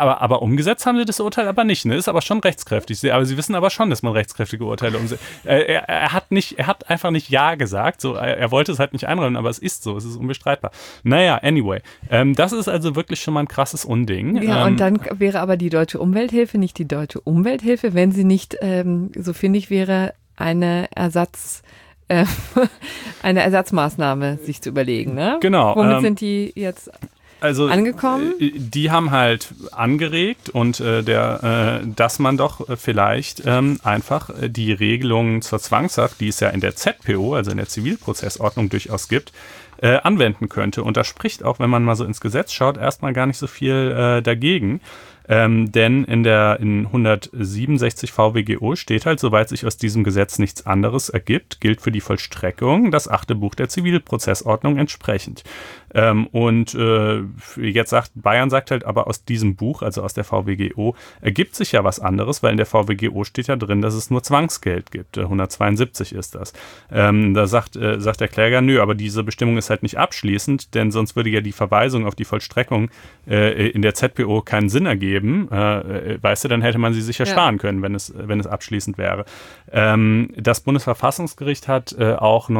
aber, aber umgesetzt haben sie das Urteil aber nicht. Ne? Ist aber schon rechtskräftig. Aber sie wissen aber schon, dass man rechtskräftige Urteile umsetzt. Er, er, hat nicht, er hat einfach nicht Ja gesagt. So, er, er wollte es halt nicht einräumen, aber es ist so. Es ist unbestreitbar. Naja, anyway. Ähm, das ist also wirklich schon mal ein krasses Unding. Ja, ähm, und dann wäre aber die Deutsche Umwelthilfe nicht die Deutsche Umwelthilfe, wenn sie nicht, ähm, so finde ich, wäre eine Ersatz... Äh, eine Ersatzmaßnahme sich zu überlegen, ne? Genau. Womit ähm, sind die jetzt also, angekommen? Die haben halt angeregt und äh, der, äh, dass man doch vielleicht ähm, einfach die Regelungen zur Zwangshaft, die es ja in der Z P O, also in der Zivilprozessordnung durchaus gibt, äh, anwenden könnte. Und da spricht auch, wenn man mal so ins Gesetz schaut, erstmal gar nicht so viel äh, dagegen. Ähm, denn in der in hundertsiebenundsechzig V W G O steht halt, soweit sich aus diesem Gesetz nichts anderes ergibt, gilt für die Vollstreckung das achte Buch der Zivilprozessordnung entsprechend. Ähm, und äh, jetzt sagt Bayern sagt halt, aber aus diesem Buch, also aus der V W G O, ergibt sich ja was anderes, weil in der V W G O steht ja drin, dass es nur Zwangsgeld gibt. hundertzweiundsiebzig ist das. Ähm, da sagt, äh, sagt der Kläger, nö, aber diese Bestimmung ist halt nicht abschließend, denn sonst würde ja die Verweisung auf die Vollstreckung äh, in der Z P O keinen Sinn ergeben. Äh, weißt du, dann hätte man sie sich ja sparen können, wenn es, wenn es abschließend wäre. Ähm, das Bundesverfassungsgericht hat äh, auch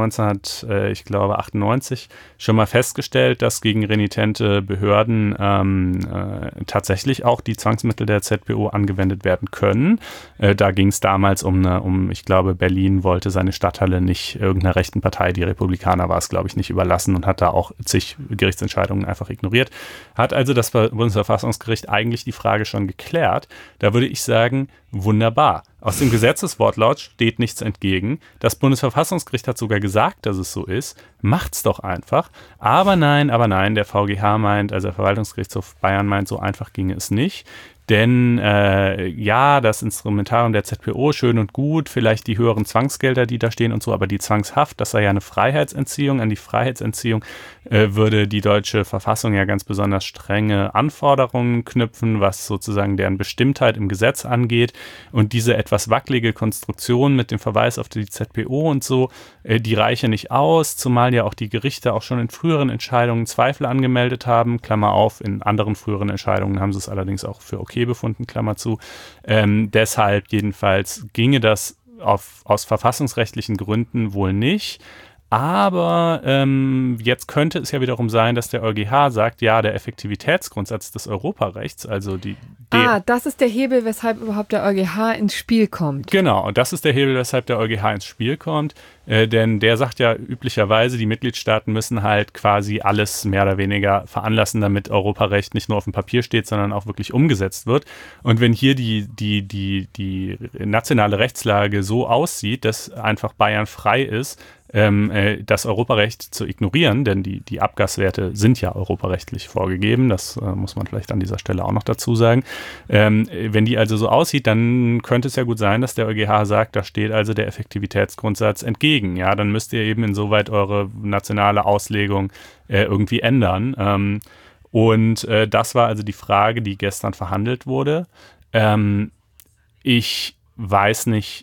neunzehnhundertachtundneunzig schon mal festgestellt, dass gegen renitente Behörden ähm, äh, tatsächlich auch die Zwangsmittel der Z P O angewendet werden können. Äh, da ging es damals um, eine, um, ich glaube, Berlin wollte seine Stadthalle nicht irgendeiner rechten Partei, die Republikaner war es, glaube ich, nicht überlassen und hat da auch zig Gerichtsentscheidungen einfach ignoriert. Hat also das Bundesverfassungsgericht eigentlich die Frage schon geklärt. Da würde ich sagen, wunderbar. Aus dem Gesetzeswortlaut steht nichts entgegen. Das Bundesverfassungsgericht hat sogar gesagt, dass es so ist. Macht's doch einfach. Aber nein, aber nein, der V G H meint, also der Verwaltungsgerichtshof Bayern meint, so einfach ginge es nicht. Denn äh, ja, das Instrumentarium der Z P O, schön und gut, vielleicht die höheren Zwangsgelder, die da stehen und so, aber die Zwangshaft, das sei ja eine Freiheitsentziehung. An die Freiheitsentziehung äh, würde die deutsche Verfassung ja ganz besonders strenge Anforderungen knüpfen, was sozusagen deren Bestimmtheit im Gesetz angeht. Und diese etwas wackelige Konstruktion mit dem Verweis auf die Z P O und so, äh, die reiche nicht aus, zumal ja auch die Gerichte auch schon in früheren Entscheidungen Zweifel angemeldet haben, Klammer auf, in anderen früheren Entscheidungen haben sie es allerdings auch für okay befunden, Klammer zu. Ähm, deshalb jedenfalls ginge das auf, aus verfassungsrechtlichen Gründen wohl nicht. Aber ähm, jetzt könnte es ja wiederum sein, dass der EuGH sagt, ja, der Effektivitätsgrundsatz des Europarechts, also die... Ah, das ist der Hebel, weshalb überhaupt der EuGH ins Spiel kommt. Genau, und das ist der Hebel, weshalb der EuGH ins Spiel kommt. Äh, denn der sagt ja üblicherweise, die Mitgliedstaaten müssen halt quasi alles mehr oder weniger veranlassen, damit Europarecht nicht nur auf dem Papier steht, sondern auch wirklich umgesetzt wird. Und wenn hier die, die, die, die nationale Rechtslage so aussieht, dass einfach Bayern frei ist, Ähm, äh, das Europarecht zu ignorieren, denn die, die Abgaswerte sind ja europarechtlich vorgegeben, das äh, muss man vielleicht an dieser Stelle auch noch dazu sagen. Ähm, wenn die also so aussieht, dann könnte es ja gut sein, dass der EuGH sagt, da steht also der Effektivitätsgrundsatz entgegen. Ja, dann müsst ihr eben insoweit eure nationale Auslegung äh, irgendwie ändern. Ähm, und äh, das war also die Frage, die gestern verhandelt wurde. Ähm, ich weiß nicht,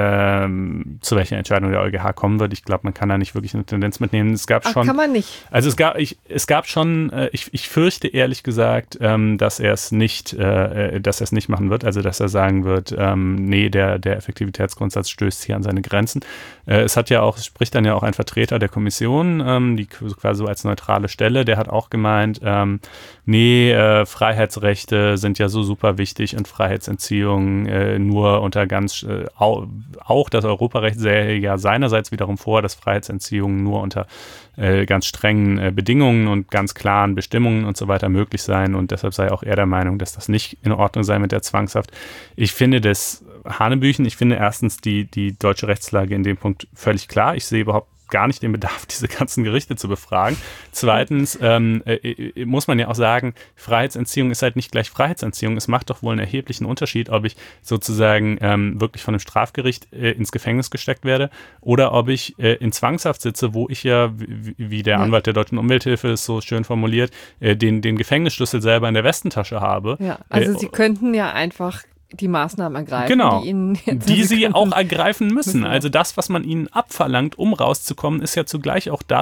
Ähm, zu welcher Entscheidung der EuGH kommen wird. Ich glaube, man kann da nicht wirklich eine Tendenz mitnehmen. Es gab Ach, schon. Kann man nicht. Also es gab, ich, es gab schon, äh, ich, ich fürchte ehrlich gesagt, ähm, dass er es nicht, äh, dass er es nicht machen wird. Also dass er sagen wird, ähm, nee, der, der Effektivitätsgrundsatz stößt hier an seine Grenzen. Äh, es hat ja auch, es spricht dann ja auch ein Vertreter der Kommission, ähm, die quasi so als neutrale Stelle, der hat auch gemeint, ähm, nee, äh, Freiheitsrechte sind ja so super wichtig und Freiheitsentziehung äh, nur unter ganz äh, au, auch das Europarecht sähe ja seinerseits wiederum vor, dass Freiheitsentziehungen nur unter äh, ganz strengen äh, Bedingungen und ganz klaren Bestimmungen und so weiter möglich seien und deshalb sei auch er der Meinung, dass das nicht in Ordnung sei mit der Zwangshaft. Ich finde das Hanebüchen, ich finde erstens die, die deutsche Rechtslage in dem Punkt völlig klar. Ich sehe überhaupt gar nicht den Bedarf, diese ganzen Gerichte zu befragen. Zweitens ähm, äh, muss man ja auch sagen, Freiheitsentziehung ist halt nicht gleich Freiheitsentziehung. Es macht doch wohl einen erheblichen Unterschied, ob ich sozusagen ähm, wirklich von einem Strafgericht äh, ins Gefängnis gesteckt werde oder ob ich äh, in Zwangshaft sitze, wo ich ja, wie, wie der Anwalt der Deutschen Umwelthilfe es so schön formuliert, äh, den, den Gefängnisschlüssel selber in der Westentasche habe. Ja, also äh, Sie könnten ja einfach die Maßnahmen ergreifen, genau, die ihnen jetzt die sie auch ergreifen müssen. müssen Also das, was man ihnen abverlangt, um rauszukommen, ist ja zugleich auch das,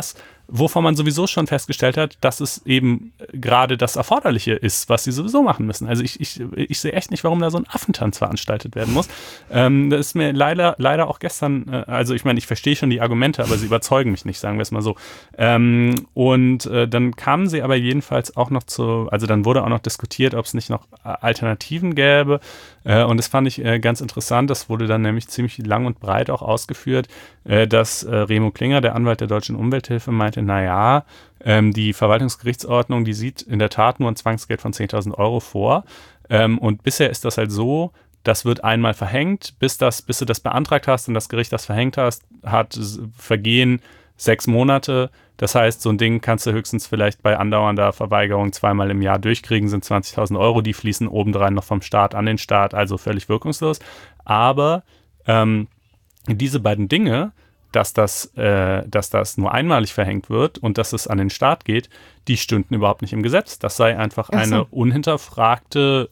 wovon man sowieso schon festgestellt hat, dass es eben gerade das Erforderliche ist, was sie sowieso machen müssen. Also ich, ich, ich sehe echt nicht, warum da so ein Affentanz veranstaltet werden muss. Ähm, das ist mir leider, leider auch gestern, äh, also ich meine, ich verstehe schon die Argumente, aber sie überzeugen mich nicht, sagen wir es mal so. Ähm, und äh, dann kamen sie aber jedenfalls auch noch zu, also dann wurde auch noch diskutiert, ob es nicht noch Alternativen gäbe. Äh, und das fand ich äh, ganz interessant. Das wurde dann nämlich ziemlich lang und breit auch ausgeführt, äh, dass äh, Remo Klinger, der Anwalt der Deutschen Umwelthilfe, meinte, naja, ähm, die Verwaltungsgerichtsordnung, die sieht in der Tat nur ein Zwangsgeld von zehntausend Euro vor. Ähm, und bisher ist das halt so, das wird einmal verhängt, bis, das, bis du das beantragt hast und das Gericht das verhängt hast, hat vergehen sechs Monate. Das heißt, so ein Ding kannst du höchstens vielleicht bei andauernder Verweigerung zweimal im Jahr durchkriegen, sind zwanzigtausend Euro, die fließen obendrein noch vom Staat an den Staat, also völlig wirkungslos. Aber ähm, diese beiden Dinge, dass das, äh, dass das nur einmalig verhängt wird und dass es an den Staat geht, die stünden überhaupt nicht im Gesetz. Das sei einfach Ach so. eine unhinterfragte,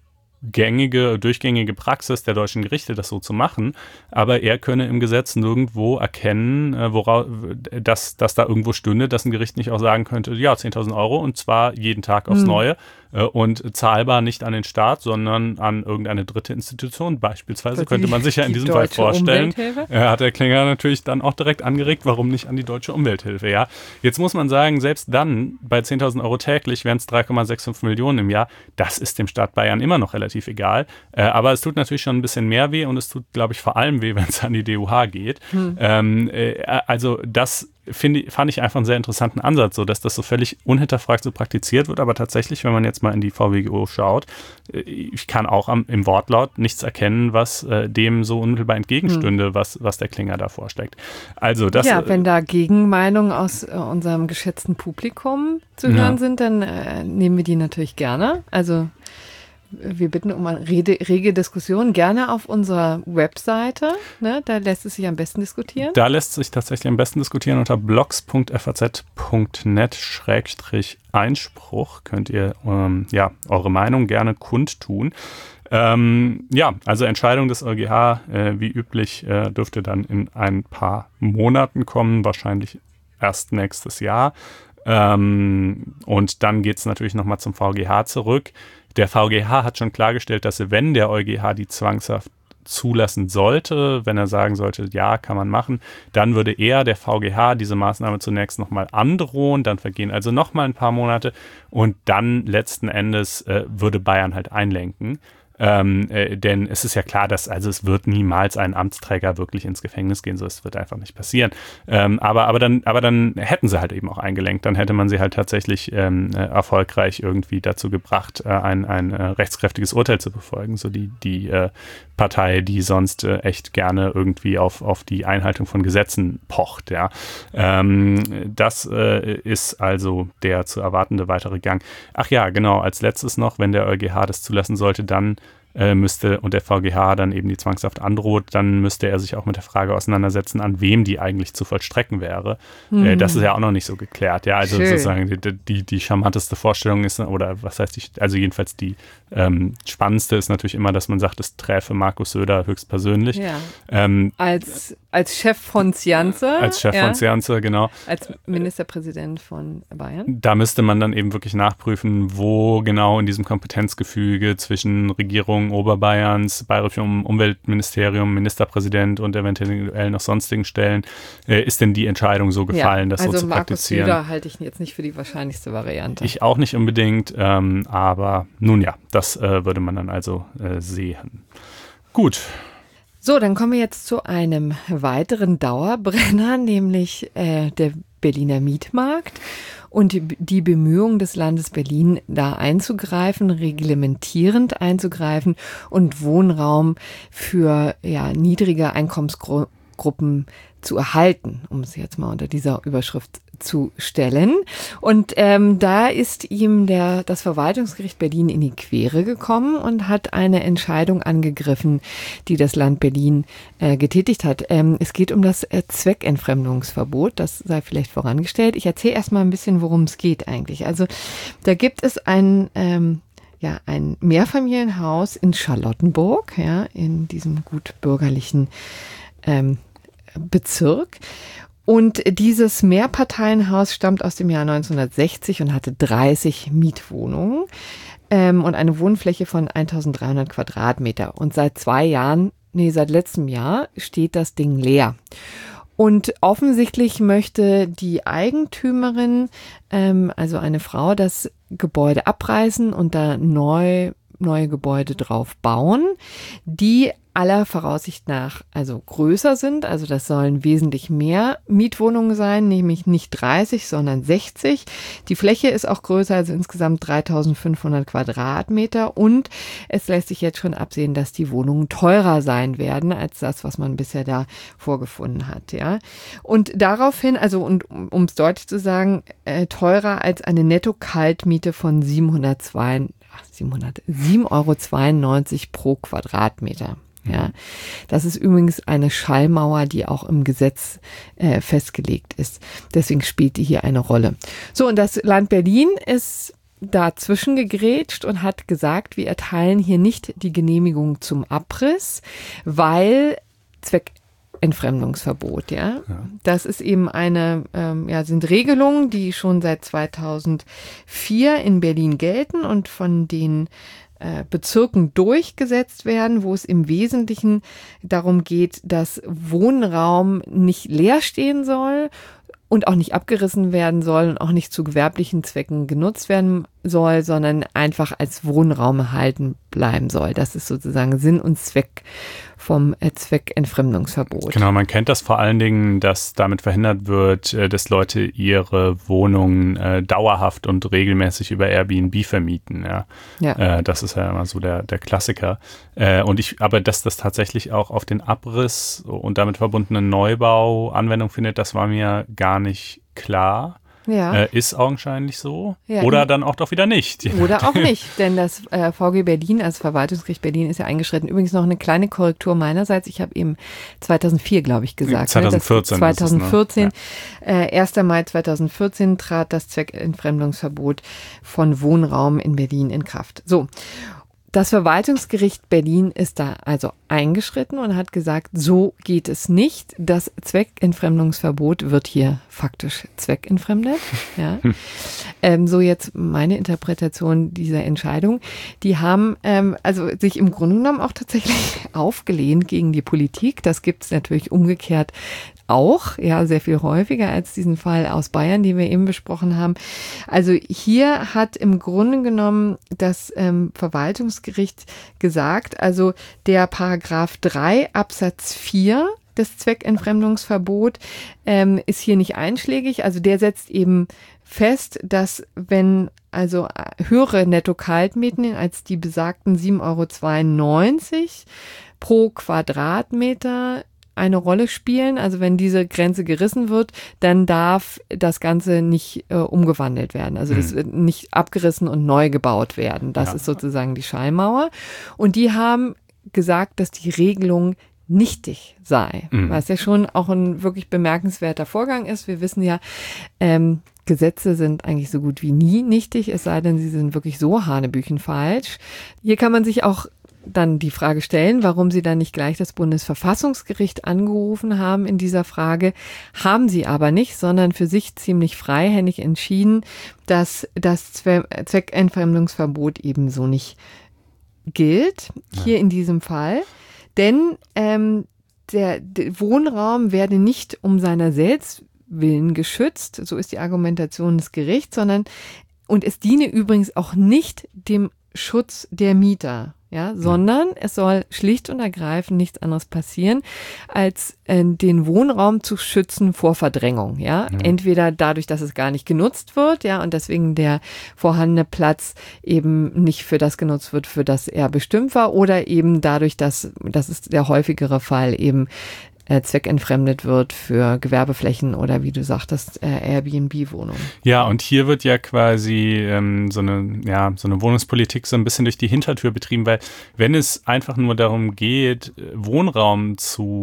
gängige, durchgängige Praxis der deutschen Gerichte, das so zu machen, aber er könne im Gesetz nirgendwo erkennen, äh, worauf, dass, dass da irgendwo stünde, dass ein Gericht nicht auch sagen könnte, ja, zehntausend Euro und zwar jeden Tag aufs hm. Neue äh, und zahlbar nicht an den Staat, sondern an irgendeine dritte Institution. Beispielsweise Die, könnte man sich ja in diesem Fall vorstellen, äh, hat der Klinger natürlich dann auch direkt angeregt, warum nicht an die Deutsche Umwelthilfe, ja. Jetzt muss man sagen, selbst dann bei zehntausend Euro täglich wären es drei Komma fünfundsechzig Millionen im Jahr, das ist dem Staat Bayern immer noch relativ egal. Äh, aber es tut natürlich schon ein bisschen mehr weh und es tut, glaube ich, vor allem weh, wenn es an die D U H geht. Hm. Ähm, äh, also das finde, fand ich einfach einen sehr interessanten Ansatz, so dass das so völlig unhinterfragt so praktiziert wird. Aber tatsächlich, wenn man jetzt mal in die V W G O schaut, äh, ich kann auch am, im Wortlaut nichts erkennen, was äh, dem so unmittelbar entgegenstünde, hm. was, was der Klinger da vorschlägt. Also das, ja, wenn da Gegenmeinungen aus äh, unserem geschätzten Publikum zu hören ja. sind, dann äh, nehmen wir die natürlich gerne. Also wir bitten um eine rege, rege Diskussion, gerne auf unserer Webseite. Ne? Da lässt es sich am besten diskutieren. Da lässt sich tatsächlich am besten diskutieren unter blogs punkt f a z punkt net schrägstrich Einspruch. Könnt ihr ähm, ja, eure Meinung gerne kundtun. Ähm, ja, also Entscheidung des EuGH, äh, wie üblich, äh, dürfte dann in ein paar Monaten kommen, wahrscheinlich erst nächstes Jahr. Ähm, und dann geht es natürlich nochmal zum V G H zurück. Der V G H hat schon klargestellt, dass wenn der EuGH die Zwangshaft zulassen sollte, wenn er sagen sollte, ja, kann man machen, dann würde er, der V G H, diese Maßnahme zunächst nochmal androhen, dann vergehen also nochmal ein paar Monate und dann letzten Endes äh, würde Bayern halt einlenken. Ähm, äh, denn es ist ja klar, dass also es wird niemals ein Amtsträger wirklich ins Gefängnis gehen, so es wird einfach nicht passieren. Ähm, aber, aber, dann, aber dann hätten sie halt eben auch eingelenkt, dann hätte man sie halt tatsächlich ähm, äh, erfolgreich irgendwie dazu gebracht, äh, ein, ein äh, rechtskräftiges Urteil zu befolgen, so die, die äh, Partei, die sonst äh, echt gerne irgendwie auf, auf die Einhaltung von Gesetzen pocht. Ja. Ähm, das äh, ist also der zu erwartende weitere Gang. Ach ja, genau, als letztes noch, wenn der EuGH das zulassen sollte, dann äh, müsste und der V G H dann eben die Zwangshaft androht, dann müsste er sich auch mit der Frage auseinandersetzen, an wem die eigentlich zu vollstrecken wäre. Hm. Äh, das ist ja auch noch nicht so geklärt. Ja, also Schön. sozusagen die, die, die charmanteste Vorstellung ist, oder was heißt die, also jedenfalls die ähm, spannendste ist natürlich immer, dass man sagt, es träfe Markus Söder höchstpersönlich. Ja. Ähm, als, als Chef von Cianze. Als Chef ja. von Cianze, genau. Als Ministerpräsident von Bayern. Da müsste man dann eben wirklich nachprüfen, wo genau in diesem Kompetenzgefüge zwischen Regierung Oberbayerns, Bayerischem Umweltministerium, Ministerpräsident und eventuell noch sonstigen Stellen, äh, ist denn die Entscheidung so gefallen, ja, das also so zu Markus praktizieren. Söder halte ich jetzt nicht für die wahrscheinlichste Variante. Ich auch nicht unbedingt, ähm, aber nun ja, das äh, würde man dann also äh, sehen. Gut. So, dann kommen wir jetzt zu einem weiteren Dauerbrenner, nämlich äh, der Berliner Mietmarkt und die, die Bemühungen des Landes Berlin, da einzugreifen, reglementierend einzugreifen und Wohnraum für ja, niedrige Einkommensgruppen zu erhalten, um es jetzt mal unter dieser Überschrift zu stellen. Und ähm, da ist ihm der, das Verwaltungsgericht Berlin in die Quere gekommen und hat eine Entscheidung angegriffen, die das Land Berlin äh, getätigt hat. Ähm, es geht um das äh, Zweckentfremdungsverbot, das sei vielleicht vorangestellt. Ich erzähle erstmal ein bisschen, worum es geht eigentlich. Also da gibt es ein ähm, ja, ein Mehrfamilienhaus in Charlottenburg, ja, in diesem gut bürgerlichen ähm, Bezirk. Und dieses Mehrparteienhaus stammt aus dem Jahr neunzehnhundertsechzig und hatte dreißig Mietwohnungen ähm, und eine Wohnfläche von eintausenddreihundert Quadratmeter. Und seit zwei Jahren, nee, seit letztem Jahr steht das Ding leer. Und offensichtlich möchte die Eigentümerin, ähm, also eine Frau, das Gebäude abreißen und da neu, neue Gebäude drauf bauen, die aller Voraussicht nach also größer sind. Also das sollen wesentlich mehr Mietwohnungen sein, nämlich nicht dreißig, sondern sechzig. Die Fläche ist auch größer, also insgesamt dreitausendfünfhundert Quadratmeter. Und es lässt sich jetzt schon absehen, dass die Wohnungen teurer sein werden als das, was man bisher da vorgefunden hat. Ja. Und daraufhin, also und um es deutlich zu sagen, äh, teurer als eine Netto-Kaltmiete von siebenhundertzwei, ach, siebenhundert, sieben Euro zweiundneunzig pro Quadratmeter. Ja, das ist übrigens eine Schallmauer, die auch im Gesetz äh, festgelegt ist. Deswegen spielt die hier eine Rolle. So, und das Land Berlin ist dazwischen gegrätscht und hat gesagt, wir erteilen hier nicht die Genehmigung zum Abriss, weil Zweckentfremdungsverbot, ja. ja. Das ist eben eine, ähm, ja, sind Regelungen, die schon seit zweitausendvier in Berlin gelten und von den Bezirken durchgesetzt werden, wo es im Wesentlichen darum geht, dass Wohnraum nicht leer stehen soll und auch nicht abgerissen werden soll und auch nicht zu gewerblichen Zwecken genutzt werden soll, sondern einfach als Wohnraum erhalten bleiben soll. Das ist sozusagen Sinn und Zweck vom Zweckentfremdungsverbot. Genau, man kennt das vor allen Dingen, dass damit verhindert wird, dass Leute ihre Wohnungen äh, dauerhaft und regelmäßig über Airbnb vermieten. Ja, ja. Äh, das ist ja immer so der, der Klassiker. Äh, und ich, aber dass das tatsächlich auch auf den Abriss und damit verbundenen Neubau Anwendung findet, das war mir gar nicht klar. Ja. Äh, ist augenscheinlich so. Ja, oder dann auch doch wieder nicht. Oder auch nicht, denn das äh, V G Berlin, also Verwaltungsgericht Berlin, ist ja eingeschritten. Übrigens noch eine kleine Korrektur meinerseits. Ich habe eben zweitausendvier, glaube ich, gesagt. zweitausendvierzehn. Ne? zweitausendvierzehn. Es, ne? ja. äh, erster Mai zweitausendvierzehn trat das Zweckentfremdungsverbot von Wohnraum in Berlin in Kraft. So. Das Verwaltungsgericht Berlin ist da also eingeschritten und hat gesagt, so geht es nicht. Das Zweckentfremdungsverbot wird hier faktisch zweckentfremdet. Ja. ähm, so jetzt meine Interpretation dieser Entscheidung. Die haben ähm, also sich im Grunde genommen auch tatsächlich aufgelehnt gegen die Politik. Das gibt es natürlich umgekehrt auch, ja, sehr viel häufiger als diesen Fall aus Bayern, den wir eben besprochen haben. Also hier hat im Grunde genommen das ähm, Verwaltungsgericht gesagt, also der Paragraph drei Absatz vier des Zweckentfremdungsverbot ähm, ist hier nicht einschlägig. Also der setzt eben fest, dass wenn also höhere Netto-Kaltmieten als die besagten sieben Euro zweiundneunzig pro Quadratmeter eine Rolle spielen. Also wenn diese Grenze gerissen wird, dann darf das Ganze nicht äh, umgewandelt werden. Also das wird nicht abgerissen und neu gebaut werden. Das ja. ist sozusagen die Schallmauer. Und die haben gesagt, dass die Regelung nichtig sei, mhm. was ja schon auch ein wirklich bemerkenswerter Vorgang ist. Wir wissen ja, ähm, Gesetze sind eigentlich so gut wie nie nichtig, es sei denn, sie sind wirklich so hanebüchenfalsch. Hier kann man sich auch dann die Frage stellen, warum sie dann nicht gleich das Bundesverfassungsgericht angerufen haben in dieser Frage. Haben sie aber nicht, sondern für sich ziemlich freihändig entschieden, dass das Zweckentfremdungsverbot eben so nicht gilt, hier ja. in diesem Fall. Denn ähm, der, der Wohnraum werde nicht um seiner selbst willen geschützt, so ist die Argumentation des Gerichts, sondern und es diene übrigens auch nicht dem Schutz der Mieter. Ja, sondern es soll schlicht und ergreifend nichts anderes passieren, als äh, den Wohnraum zu schützen vor Verdrängung. Ja, mhm. entweder dadurch, dass es gar nicht genutzt wird, ja, und deswegen der vorhandene Platz eben nicht für das genutzt wird, für das er bestimmt war, oder eben dadurch, dass, das ist der häufigere Fall, eben äh, zweckentfremdet wird für Gewerbeflächen oder wie du sagtest, äh, Airbnb-Wohnungen. Ja, und hier wird ja quasi ähm, so eine, ja, so eine Wohnungspolitik so ein bisschen durch die Hintertür betrieben, weil wenn es einfach nur darum geht, Wohnraum zu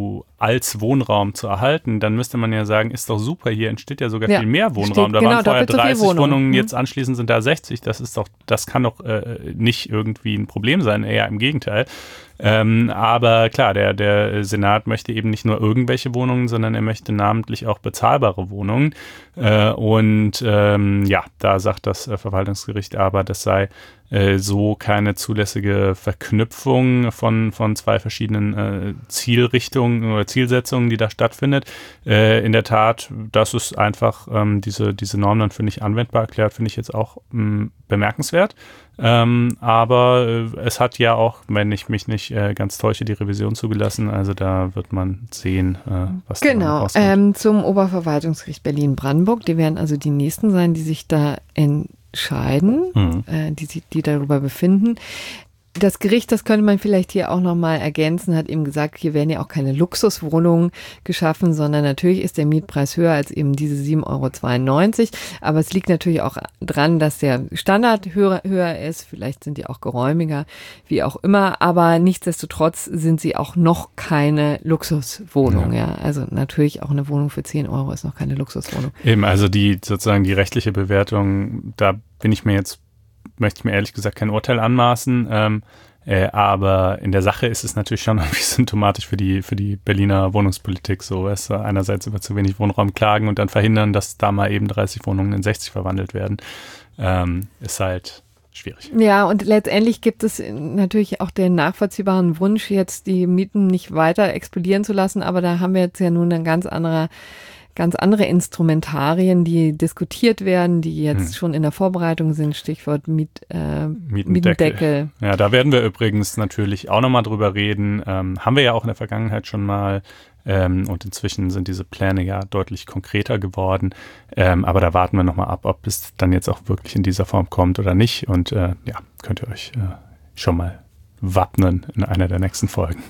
als Wohnraum zu erhalten, dann müsste man ja sagen, ist doch super, hier entsteht ja sogar ja, viel mehr Wohnraum. Steht, da genau, waren vorher dreißig so Wohnungen, mhm. jetzt anschließend sind da sechzig. Das ist doch, das kann doch äh, nicht irgendwie ein Problem sein, eher im Gegenteil. Ähm, aber klar, der, der Senat möchte eben nicht nur irgendwelche Wohnungen, sondern er möchte namentlich auch bezahlbare Wohnungen. Äh, und ähm, ja, da sagt das äh, Verwaltungsgericht aber, das sei äh, so keine zulässige Verknüpfung von, von zwei verschiedenen äh, Zielrichtungen oder Zielsetzungen, die da stattfindet. Äh, in der Tat, das ist einfach ähm, diese, diese Norm dann für nicht anwendbar erklärt, finde ich jetzt auch mh, bemerkenswert. Ähm, aber äh, es hat ja auch, wenn ich mich nicht äh, ganz täusche, die Revision zugelassen. Also da wird man sehen, äh, was da genau, rauskommt. Ähm, zum Oberverwaltungsgericht Berlin-Brandenburg. Die werden also die Nächsten sein, die sich da entscheiden, mhm. äh, die, die darüber befinden. Das Gericht, das könnte man vielleicht hier auch nochmal ergänzen, hat eben gesagt, hier werden ja auch keine Luxuswohnungen geschaffen, sondern natürlich ist der Mietpreis höher als eben diese sieben Euro zweiundneunzig. Aber es liegt natürlich auch dran, dass der Standard höher, höher ist. Vielleicht sind die auch geräumiger, wie auch immer. Aber nichtsdestotrotz sind sie auch noch keine Luxuswohnung. Ja. Ja. Also natürlich auch eine Wohnung für zehn Euro ist noch keine Luxuswohnung. Eben, also die sozusagen die rechtliche Bewertung, da bin ich mir jetzt möchte ich mir ehrlich gesagt kein Urteil anmaßen, ähm, äh, aber in der Sache ist es natürlich schon irgendwie symptomatisch für die, für die Berliner Wohnungspolitik, so weißt du, einerseits über zu wenig Wohnraum klagen und dann verhindern, dass da mal eben dreißig Wohnungen in sechzig verwandelt werden, ähm, ist halt schwierig. Ja, und letztendlich gibt es natürlich auch den nachvollziehbaren Wunsch, jetzt die Mieten nicht weiter explodieren zu lassen, aber da haben wir jetzt ja nun ein ganz anderer ganz andere Instrumentarien, die diskutiert werden, die jetzt hm. schon in der Vorbereitung sind, Stichwort Miet, äh, Mietendeckel. Mietendeckel. Ja, da werden wir übrigens natürlich auch nochmal drüber reden. Ähm, haben wir ja auch in der Vergangenheit schon mal ähm, und inzwischen sind diese Pläne ja deutlich konkreter geworden. Ähm, aber da warten wir nochmal ab, ob es dann jetzt auch wirklich in dieser Form kommt oder nicht. Und äh, ja, könnt ihr euch äh, schon mal wappnen in einer der nächsten Folgen.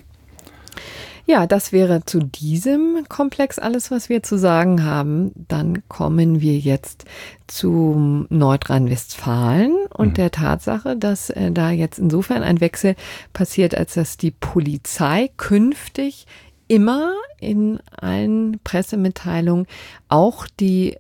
Ja, das wäre zu diesem Komplex alles, was wir zu sagen haben. Dann kommen wir jetzt zu Nordrhein-Westfalen und mhm. der Tatsache, dass äh, da jetzt insofern ein Wechsel passiert, als dass die Polizei künftig immer in allen Pressemitteilungen auch die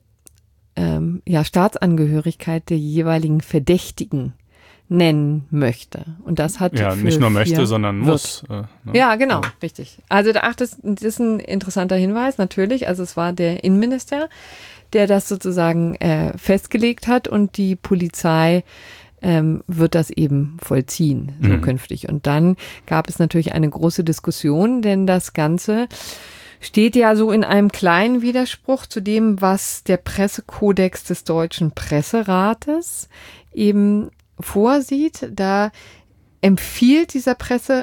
ähm, ja, Staatsangehörigkeit der jeweiligen Verdächtigen nennen möchte. Und das hat ja nicht nur möchte, sondern muss. Äh, ne? Ja, genau, ja. Richtig. Also da, ach, das, das ist ein interessanter Hinweis, natürlich. Also es war der Innenminister, der das sozusagen äh, festgelegt hat und die Polizei ähm, wird das eben vollziehen, so mhm. künftig. Und dann gab es natürlich eine große Diskussion, denn das Ganze steht ja so in einem kleinen Widerspruch zu dem, was der Pressekodex des Deutschen Presserates eben vorsieht. Da empfiehlt dieser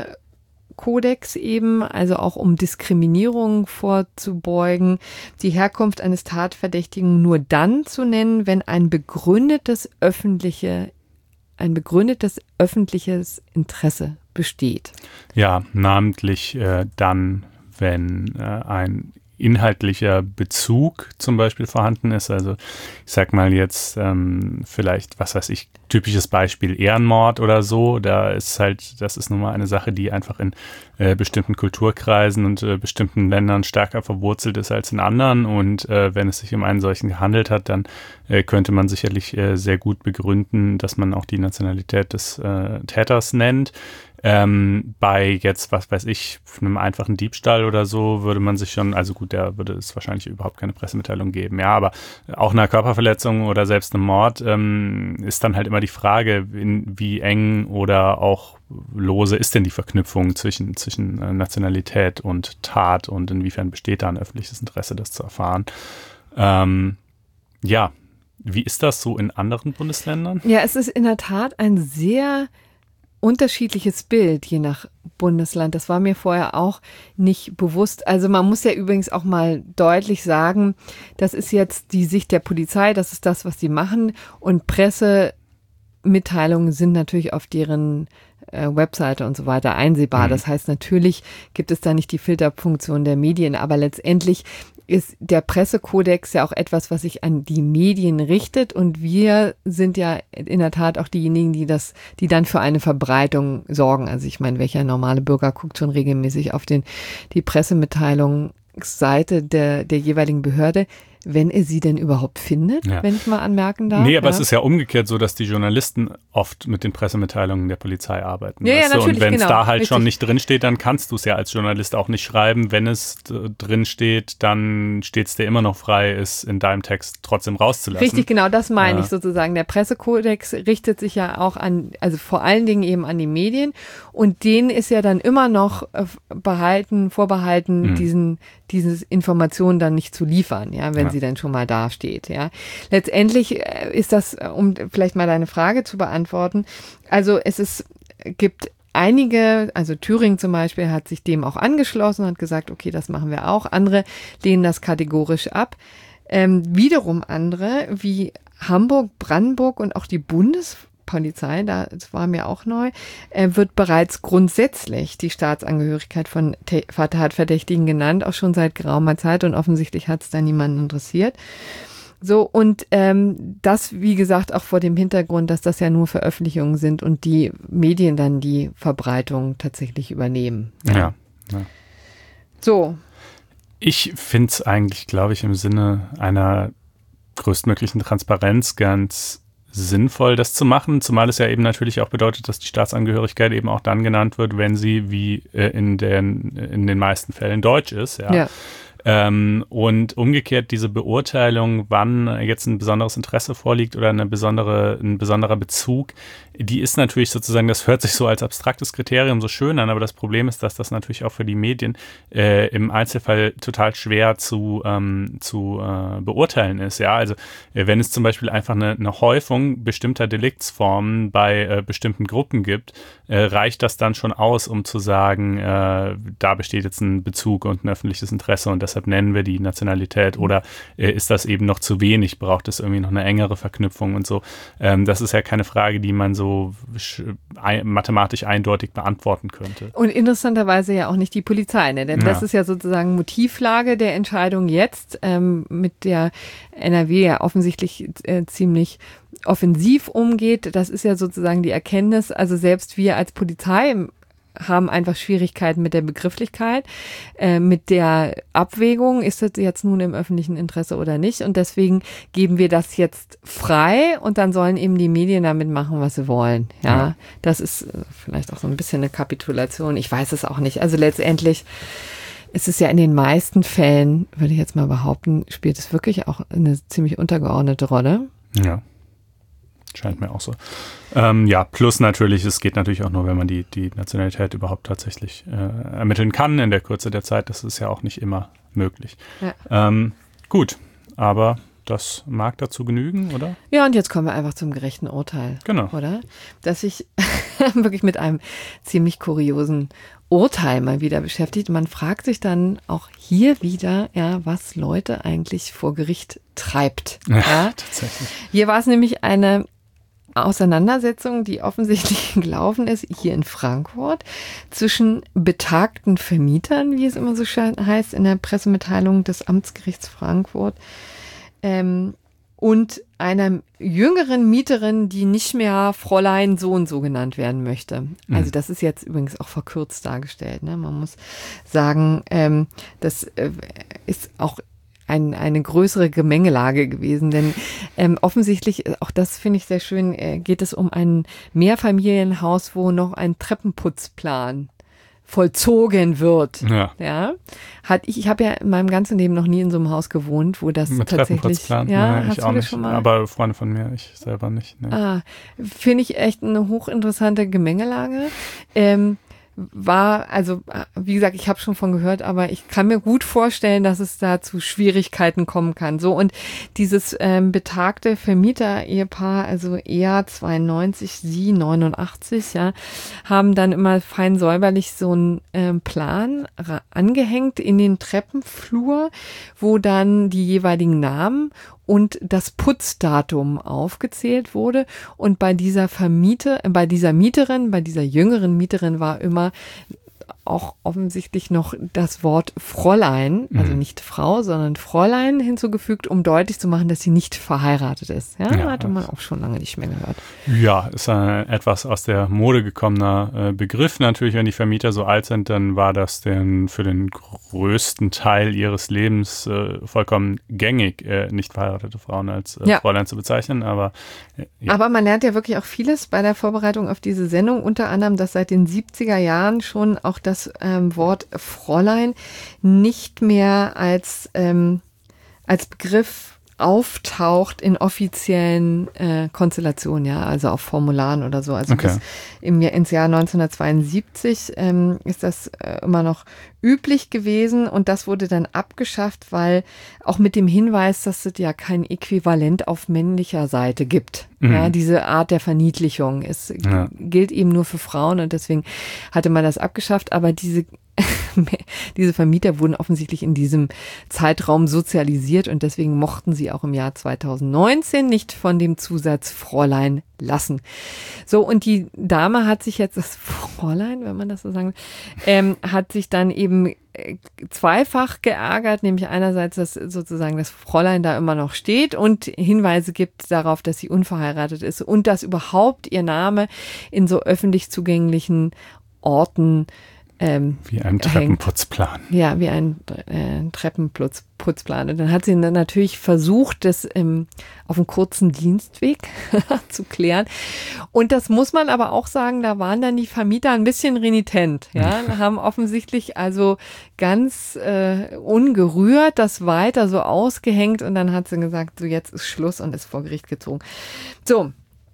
Pressekodex eben, also auch um Diskriminierung vorzubeugen, die Herkunft eines Tatverdächtigen nur dann zu nennen, wenn ein begründetes öffentliche, ein begründetes öffentliches Interesse besteht. Ja, namentlich äh, dann, wenn äh, ein inhaltlicher Bezug zum Beispiel vorhanden ist. Also ich sag mal jetzt ähm, vielleicht, was weiß ich, typisches Beispiel Ehrenmord oder so. Da ist halt, das ist nun mal eine Sache, die einfach in äh, bestimmten Kulturkreisen und äh, bestimmten Ländern stärker verwurzelt ist als in anderen. Und äh, wenn es sich um einen solchen gehandelt hat, dann äh, könnte man sicherlich äh, sehr gut begründen, dass man auch die Nationalität des äh, Täters nennt. Ähm, bei jetzt, was weiß ich, einem einfachen Diebstahl oder so würde man sich schon, also gut, da würde es wahrscheinlich überhaupt keine Pressemitteilung geben, ja, aber auch einer Körperverletzung oder selbst einem Mord ähm, ist dann halt immer die Frage, in wie eng oder auch lose ist denn die Verknüpfung zwischen, zwischen äh, Nationalität und Tat und inwiefern besteht da ein öffentliches Interesse, das zu erfahren. Ähm, ja, wie ist das so in anderen Bundesländern? Ja, es ist in der Tat ein sehr unterschiedliches Bild, je nach Bundesland. Das war mir vorher auch nicht bewusst. Also man muss ja übrigens auch mal deutlich sagen, das ist jetzt die Sicht der Polizei, das ist das, was sie machen. Und Pressemitteilungen sind natürlich auf deren äh, Webseite und so weiter einsehbar. Mhm. Das heißt, natürlich gibt es da nicht die Filterfunktion der Medien, aber letztendlich ist der Pressekodex ja auch etwas, was sich an die Medien richtet, und wir sind ja in der Tat auch diejenigen, die das, die dann für eine Verbreitung sorgen. Also ich meine, welcher normale Bürger guckt schon regelmäßig auf den, die Pressemitteilungsseite der, der jeweiligen Behörde, wenn er sie denn überhaupt findet, ja. wenn ich mal anmerken darf. Nee, aber ja. es ist ja umgekehrt so, dass die Journalisten oft mit den Pressemitteilungen der Polizei arbeiten. Ja, ja, natürlich, und wenn es genau, da halt richtig. schon nicht drinsteht, dann kannst du es ja als Journalist auch nicht schreiben. Wenn es d- drinsteht, dann steht es dir immer noch frei, es in deinem Text trotzdem rauszulassen. Richtig, genau, das meine ja. ich sozusagen. Der Pressekodex richtet sich ja auch an, also vor allen Dingen eben an die Medien, und denen ist ja dann immer noch behalten, vorbehalten, mhm. diesen, diese Informationen dann nicht zu liefern, ja, wenn ja. sie dann schon mal dasteht, ja. Letztendlich ist das, um vielleicht mal deine Frage zu beantworten, also es ist, gibt einige, also Thüringen zum Beispiel hat sich dem auch angeschlossen, hat gesagt, okay, das machen wir auch. Andere lehnen das kategorisch ab. Ähm, wiederum andere, wie Hamburg, Brandenburg und auch die Bundespolizei, das war mir auch neu, äh, wird bereits grundsätzlich die Staatsangehörigkeit von T- Tatverdächtigen genannt, auch schon seit geraumer Zeit, und offensichtlich hat es da niemanden interessiert. So, und ähm, das, wie gesagt, auch vor dem Hintergrund, dass das ja nur Veröffentlichungen sind und die Medien dann die Verbreitung tatsächlich übernehmen. Ja. ja, ja. So. Ich finde es eigentlich, glaube ich, im Sinne einer größtmöglichen Transparenz ganz sinnvoll, das zu machen, zumal es ja eben natürlich auch bedeutet, dass die Staatsangehörigkeit eben auch dann genannt wird, wenn sie wie äh, in, den, in den meisten Fällen deutsch ist. Ja. ja. Ähm, und umgekehrt diese Beurteilung, wann jetzt ein besonderes Interesse vorliegt oder eine besondere, ein besonderer Bezug, die ist natürlich sozusagen, das hört sich so als abstraktes Kriterium so schön an, aber das Problem ist, dass das natürlich auch für die Medien äh, im Einzelfall total schwer zu, ähm, zu äh, beurteilen ist. Ja, also äh, wenn es zum Beispiel einfach eine, eine Häufung bestimmter Deliktsformen bei äh, bestimmten Gruppen gibt, äh, reicht das dann schon aus, um zu sagen, äh, da besteht jetzt ein Bezug und ein öffentliches Interesse und deshalb nennen wir die Nationalität, oder äh, ist das eben noch zu wenig, braucht es irgendwie noch eine engere Verknüpfung und so. Ähm, das ist ja keine Frage, die man so ein, mathematisch eindeutig beantworten könnte. Und interessanterweise ja auch nicht die Polizei, ne? Denn ja. das ist ja sozusagen Motivlage der Entscheidung jetzt, ähm, mit der N R W ja offensichtlich äh, ziemlich offensiv umgeht. Das ist ja sozusagen die Erkenntnis, also selbst wir als Polizei haben einfach Schwierigkeiten mit der Begrifflichkeit, äh, mit der Abwägung, ist das jetzt nun im öffentlichen Interesse oder nicht, und deswegen geben wir das jetzt frei und dann sollen eben die Medien damit machen, was sie wollen. Ja, ja. Das ist äh, vielleicht auch so ein bisschen eine Kapitulation, ich weiß es auch nicht. Also letztendlich ist es ja in den meisten Fällen, würde ich jetzt mal behaupten, spielt es wirklich auch eine ziemlich untergeordnete Rolle. Ja. Scheint mir auch so. Ähm, ja, plus natürlich, es geht natürlich auch nur, wenn man die, die Nationalität überhaupt tatsächlich äh, ermitteln kann in der Kürze der Zeit. Das ist ja auch nicht immer möglich. Ja. Ähm, gut, aber das mag dazu genügen, oder? Ja, und jetzt kommen wir einfach zum gerechten Urteil. Genau. Oder? Dass ich wirklich mit einem ziemlich kuriosen Urteil mal wieder beschäftigt. Man fragt sich dann auch hier wieder, ja, was Leute eigentlich vor Gericht treibt. Ja, ja tatsächlich. Hier war es nämlich eine Auseinandersetzung, die offensichtlich gelaufen ist, hier in Frankfurt, zwischen betagten Vermietern, wie es immer so heißt in der Pressemitteilung des Amtsgerichts Frankfurt, ähm, und einer jüngeren Mieterin, die nicht mehr Fräulein so und so genannt werden möchte. Also das ist jetzt übrigens auch verkürzt dargestellt. Ne? Man muss sagen, ähm, das äh, ist auch ein, eine größere Gemengelage gewesen, denn ähm, offensichtlich, auch das finde ich sehr schön, äh, geht es um ein Mehrfamilienhaus, wo noch ein Treppenputzplan vollzogen wird. Ja. Ja. Hat ich, ich habe ja in meinem ganzen Leben noch nie in so einem Haus gewohnt, wo das Mit tatsächlich. Ja, ja, hast ich du auch das nicht. schon mal? Aber Freunde von mir, ich selber nicht. Nee. Ah, finde ich echt eine hochinteressante Gemengelage. Ähm, war, also wie gesagt, ich habe schon von gehört, aber ich kann mir gut vorstellen, dass es da zu Schwierigkeiten kommen kann. So, und dieses ähm, betagte Vermieter-Ehepaar, also er zweiundneunzig, sie neunundachtzig, ja, haben dann immer fein säuberlich so einen ähm, Plan ra- angehängt in den Treppenflur, wo dann die jeweiligen Namen und das Putzdatum aufgezählt wurde. Und bei dieser Vermieter, bei dieser Mieterin, bei dieser jüngeren Mieterin war immer auch offensichtlich noch das Wort Fräulein, also nicht Frau, sondern Fräulein hinzugefügt, um deutlich zu machen, dass sie nicht verheiratet ist. Ja, ja, hatte man auch schon lange nicht mehr gehört. Ja, ist ein etwas aus der Mode gekommener äh, Begriff. Natürlich, wenn die Vermieter so alt sind, dann war das denn für den größten Teil ihres Lebens äh, vollkommen gängig, äh, nicht verheiratete Frauen als äh, ja. Fräulein zu bezeichnen. Aber, äh, ja. aber man lernt ja wirklich auch vieles bei der Vorbereitung auf diese Sendung, unter anderem, dass seit den siebziger Jahren schon auch das ähm, Wort Fräulein nicht mehr als, ähm, als Begriff auftaucht in offiziellen äh, Konstellationen, ja, also auf Formularen oder so. Also okay. bis im, ins Jahr neunzehnhundertzweiundsiebzig ähm, ist das äh, immer noch üblich gewesen und das wurde dann abgeschafft, weil auch mit dem Hinweis, dass es ja kein Äquivalent auf männlicher Seite gibt. Mhm. Ja, diese Art der Verniedlichung ist, ja. gilt eben nur für Frauen und deswegen hatte man das abgeschafft, aber diese Diese Vermieter wurden offensichtlich in diesem Zeitraum sozialisiert und deswegen mochten sie auch im Jahr zweitausendneunzehn nicht von dem Zusatz Fräulein lassen. So, und die Dame hat sich jetzt, das Fräulein, wenn man das so sagen will, ähm, hat sich dann eben zweifach geärgert, nämlich einerseits, dass sozusagen das Fräulein da immer noch steht und Hinweise gibt darauf, dass sie unverheiratet ist und dass überhaupt ihr Name in so öffentlich zugänglichen Orten Ähm, wie ein Treppenputzplan. Hängt. Ja, wie ein äh, Treppenputzplan. Und dann hat sie dann natürlich versucht, das ähm, auf einem kurzen Dienstweg zu klären. Und das muss man aber auch sagen, da waren dann die Vermieter ein bisschen renitent. Ja, haben offensichtlich also ganz äh, ungerührt das weiter so ausgehängt. Und dann hat sie gesagt, so jetzt ist Schluss und ist vor Gericht gezogen. So,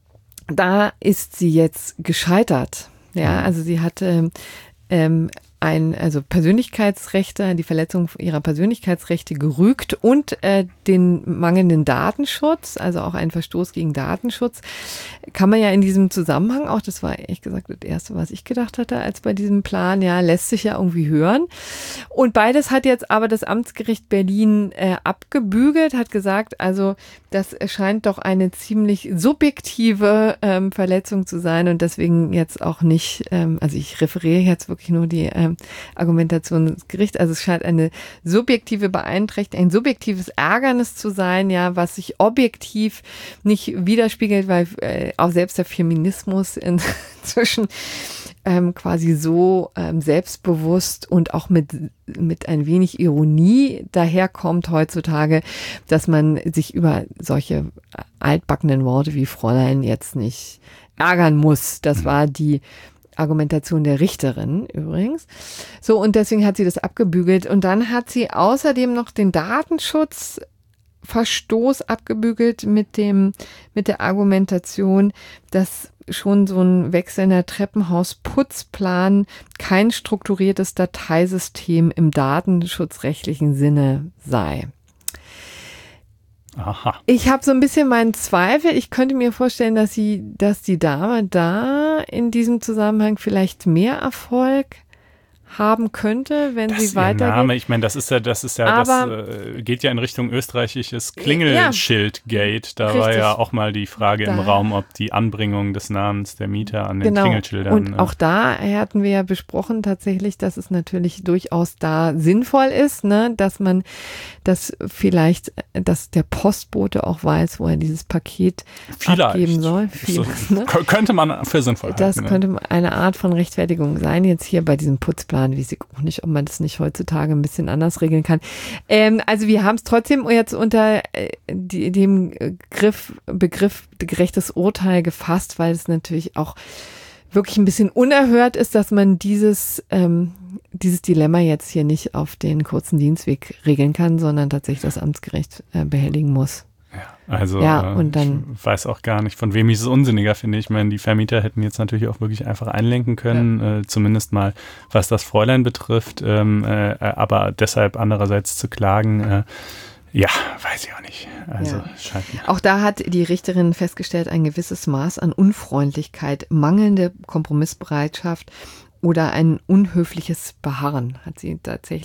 da ist sie jetzt gescheitert. Ja, also sie hatte Ähm, ein, also Persönlichkeitsrechte, die Verletzung ihrer Persönlichkeitsrechte gerügt und äh, den mangelnden Datenschutz, also auch ein Verstoß gegen Datenschutz, kann man ja in diesem Zusammenhang auch, das war ehrlich gesagt das Erste, was ich gedacht hatte, als bei diesem Plan, ja, lässt sich ja irgendwie hören. Und beides hat jetzt aber das Amtsgericht Berlin äh, abgebügelt, hat gesagt, also das erscheint doch eine ziemlich subjektive ähm, Verletzung zu sein und deswegen jetzt auch nicht, ähm, also ich referiere jetzt wirklich nur die ähm, Argumentation des Gerichts, also es scheint eine subjektive Beeinträchtigung, ein subjektives Ärgernis zu sein, ja, was sich objektiv nicht widerspiegelt, weil äh, auch selbst der Feminismus inzwischen ähm, quasi so ähm, selbstbewusst und auch mit mit ein wenig Ironie daherkommt heutzutage, dass man sich über solche altbackenen Worte wie Fräulein jetzt nicht ärgern muss. Das war die Argumentation der Richterin übrigens. So, und deswegen hat sie das abgebügelt. Und dann hat sie außerdem noch den Datenschutzverstoß abgebügelt mit dem, mit der Argumentation, dass schon so ein wechselnder Treppenhausputzplan kein strukturiertes Dateisystem im datenschutzrechtlichen Sinne sei. Aha. Ich habe so ein bisschen meinen Zweifel. Ich könnte mir vorstellen, dass sie, dass die Dame da in diesem Zusammenhang vielleicht mehr Erfolg haben könnte, wenn das sie weitergeht. Name, ich meine, das ist ja, das ist ja, Aber, das äh, geht ja in Richtung österreichisches Klingelschild-Gate. Da richtig. war ja auch mal die Frage da. im Raum, ob die Anbringung des Namens der Mieter an den genau. Klingelschildern. Und äh, auch da hatten wir ja besprochen tatsächlich, dass es natürlich durchaus da sinnvoll ist, ne, dass man, dass vielleicht, dass der Postbote auch weiß, wo er dieses Paket vielleicht. abgeben soll. Vieles, so, ne? Könnte man für sinnvoll halten. Das könnte ne? eine Art von Rechtfertigung sein, jetzt hier bei diesem Putzplan. Weiß ich auch nicht, ob man das nicht heutzutage ein bisschen anders regeln kann. Ähm, also wir haben es trotzdem jetzt unter äh, die, dem Griff, Begriff gerechtes Urteil gefasst, weil es natürlich auch wirklich ein bisschen unerhört ist, dass man dieses, ähm, dieses Dilemma jetzt hier nicht auf den kurzen Dienstweg regeln kann, sondern tatsächlich das Amtsgericht äh, behelligen muss. Ja, also ja, äh, und dann, ich weiß auch gar nicht, von wem ich es unsinniger finde. Ich meine, die Vermieter hätten jetzt natürlich auch wirklich einfach einlenken können, ja. äh, zumindest mal was das Fräulein betrifft, ähm, äh, aber deshalb andererseits zu klagen, äh, ja, weiß ich auch nicht. Also ja. scheint mir. Auch da hat die Richterin festgestellt, ein gewisses Maß an Unfreundlichkeit, mangelnde Kompromissbereitschaft oder ein unhöfliches Beharren hat sie tatsächlich auch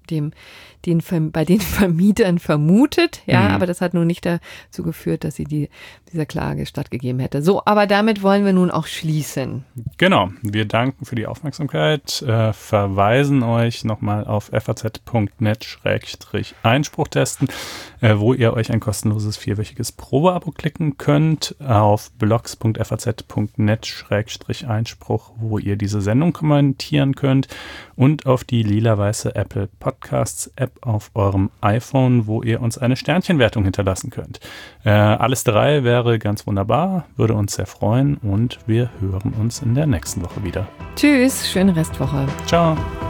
dem, den, bei den Vermietern vermutet. Ja, Mhm. aber das hat nun nicht dazu geführt, dass sie die, dieser Klage stattgegeben hätte. So, aber damit wollen wir nun auch schließen. Genau, wir danken für die Aufmerksamkeit, äh, verweisen euch nochmal auf f a z punkt net schrägstrich Einspruch testen, äh, wo ihr euch ein kostenloses vierwöchiges Probeabo klicken könnt, auf blogs punkt f a z punkt net schrägstrich Einspruch, wo ihr diese Sendung kommentieren könnt, und auf die lila-weiße Apple Podcasts App auf eurem iPhone, wo ihr uns eine Sternchenwertung hinterlassen könnt. Äh, alles drei wäre ganz wunderbar, würde uns sehr freuen, und wir hören uns in der nächsten Woche wieder. Tschüss, schöne Restwoche. Ciao.